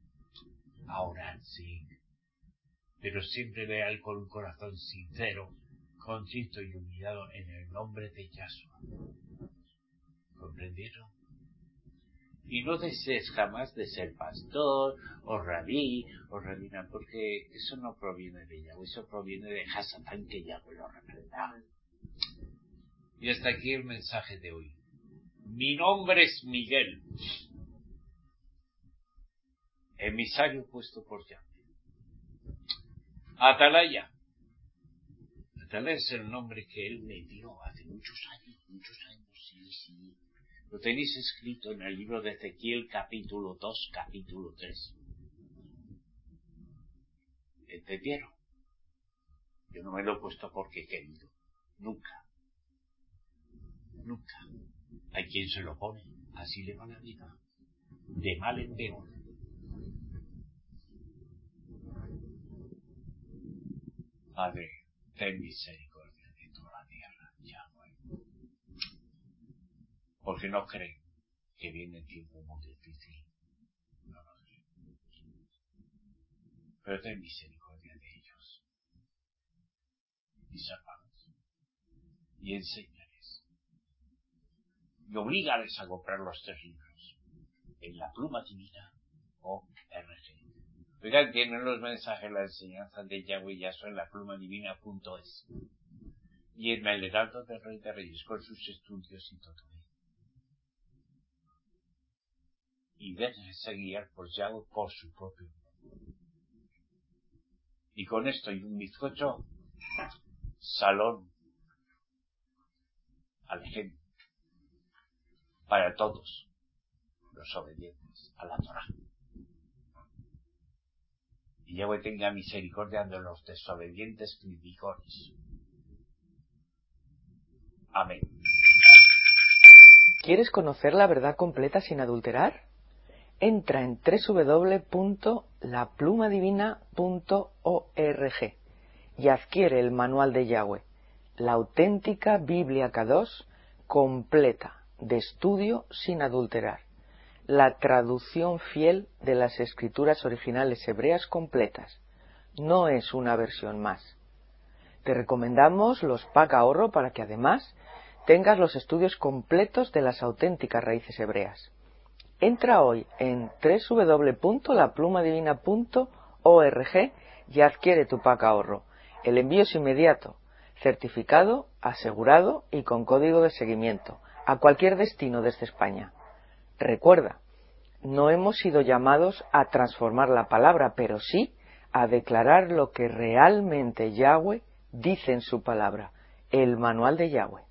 sí, pero siempre ve a Él con un corazón sincero, contrito y humillado en el nombre de Yahshua. ¿Comprendieron? Y no desees jamás de ser pastor, o rabí, o rabina, porque eso no proviene de Yahweh, eso proviene de Hasatán, que Yahweh lo reprenda. Y hasta aquí el mensaje de hoy. Mi nombre es Miguel, emisario puesto por Yahvé. Atalaya. Atalaya es el nombre que él me dio hace muchos años, sí. Lo tenéis escrito en el libro de Ezequiel, capítulo 2, capítulo 3. ¿Entendieron? Yo no me lo he puesto porque he querido. Nunca. Hay quien se lo pone. Así le va la vida. De mal en peor. Padre, ten misericordia de toda la tierra, Yahweh. Porque no creen que viene el tiempo muy difícil. No lo creen. Pero ten misericordia de ellos. Y sálvalos. Y enséñales. Y oblígales a comprar los 3 libros. En la Pluma Divina ORG. Oigan, tienen los mensajes, la enseñanza de Yahweh Yahshua en la plumadivina.es. Y en el Heraldo del Rey de Reyes, con sus estudios y todo. Y déjense guiar por Yahweh por su propio mundo. Y con esto y un bizcocho, salón al ejemplo para todos los obedientes a la Torah. Y Yahweh tenga misericordia de los desobedientes criticones. Amén. ¿Quieres conocer la verdad completa sin adulterar? Entra en www.laplumadivina.org y adquiere el manual de Yahweh, la auténtica Biblia Kadosh completa, de estudio sin adulterar, la traducción fiel de las escrituras originales hebreas completas. No es una versión más. Te recomendamos los pack ahorro para que además tengas los estudios completos de las auténticas raíces hebreas. Entra hoy en www.laplumadivina.org y adquiere tu pack ahorro. El envío es inmediato, certificado, asegurado y con código de seguimiento a cualquier destino desde España. Recuerda, no hemos sido llamados a transformar la palabra, pero sí a declarar lo que realmente Yahweh dice en su palabra, el manual de Yahweh.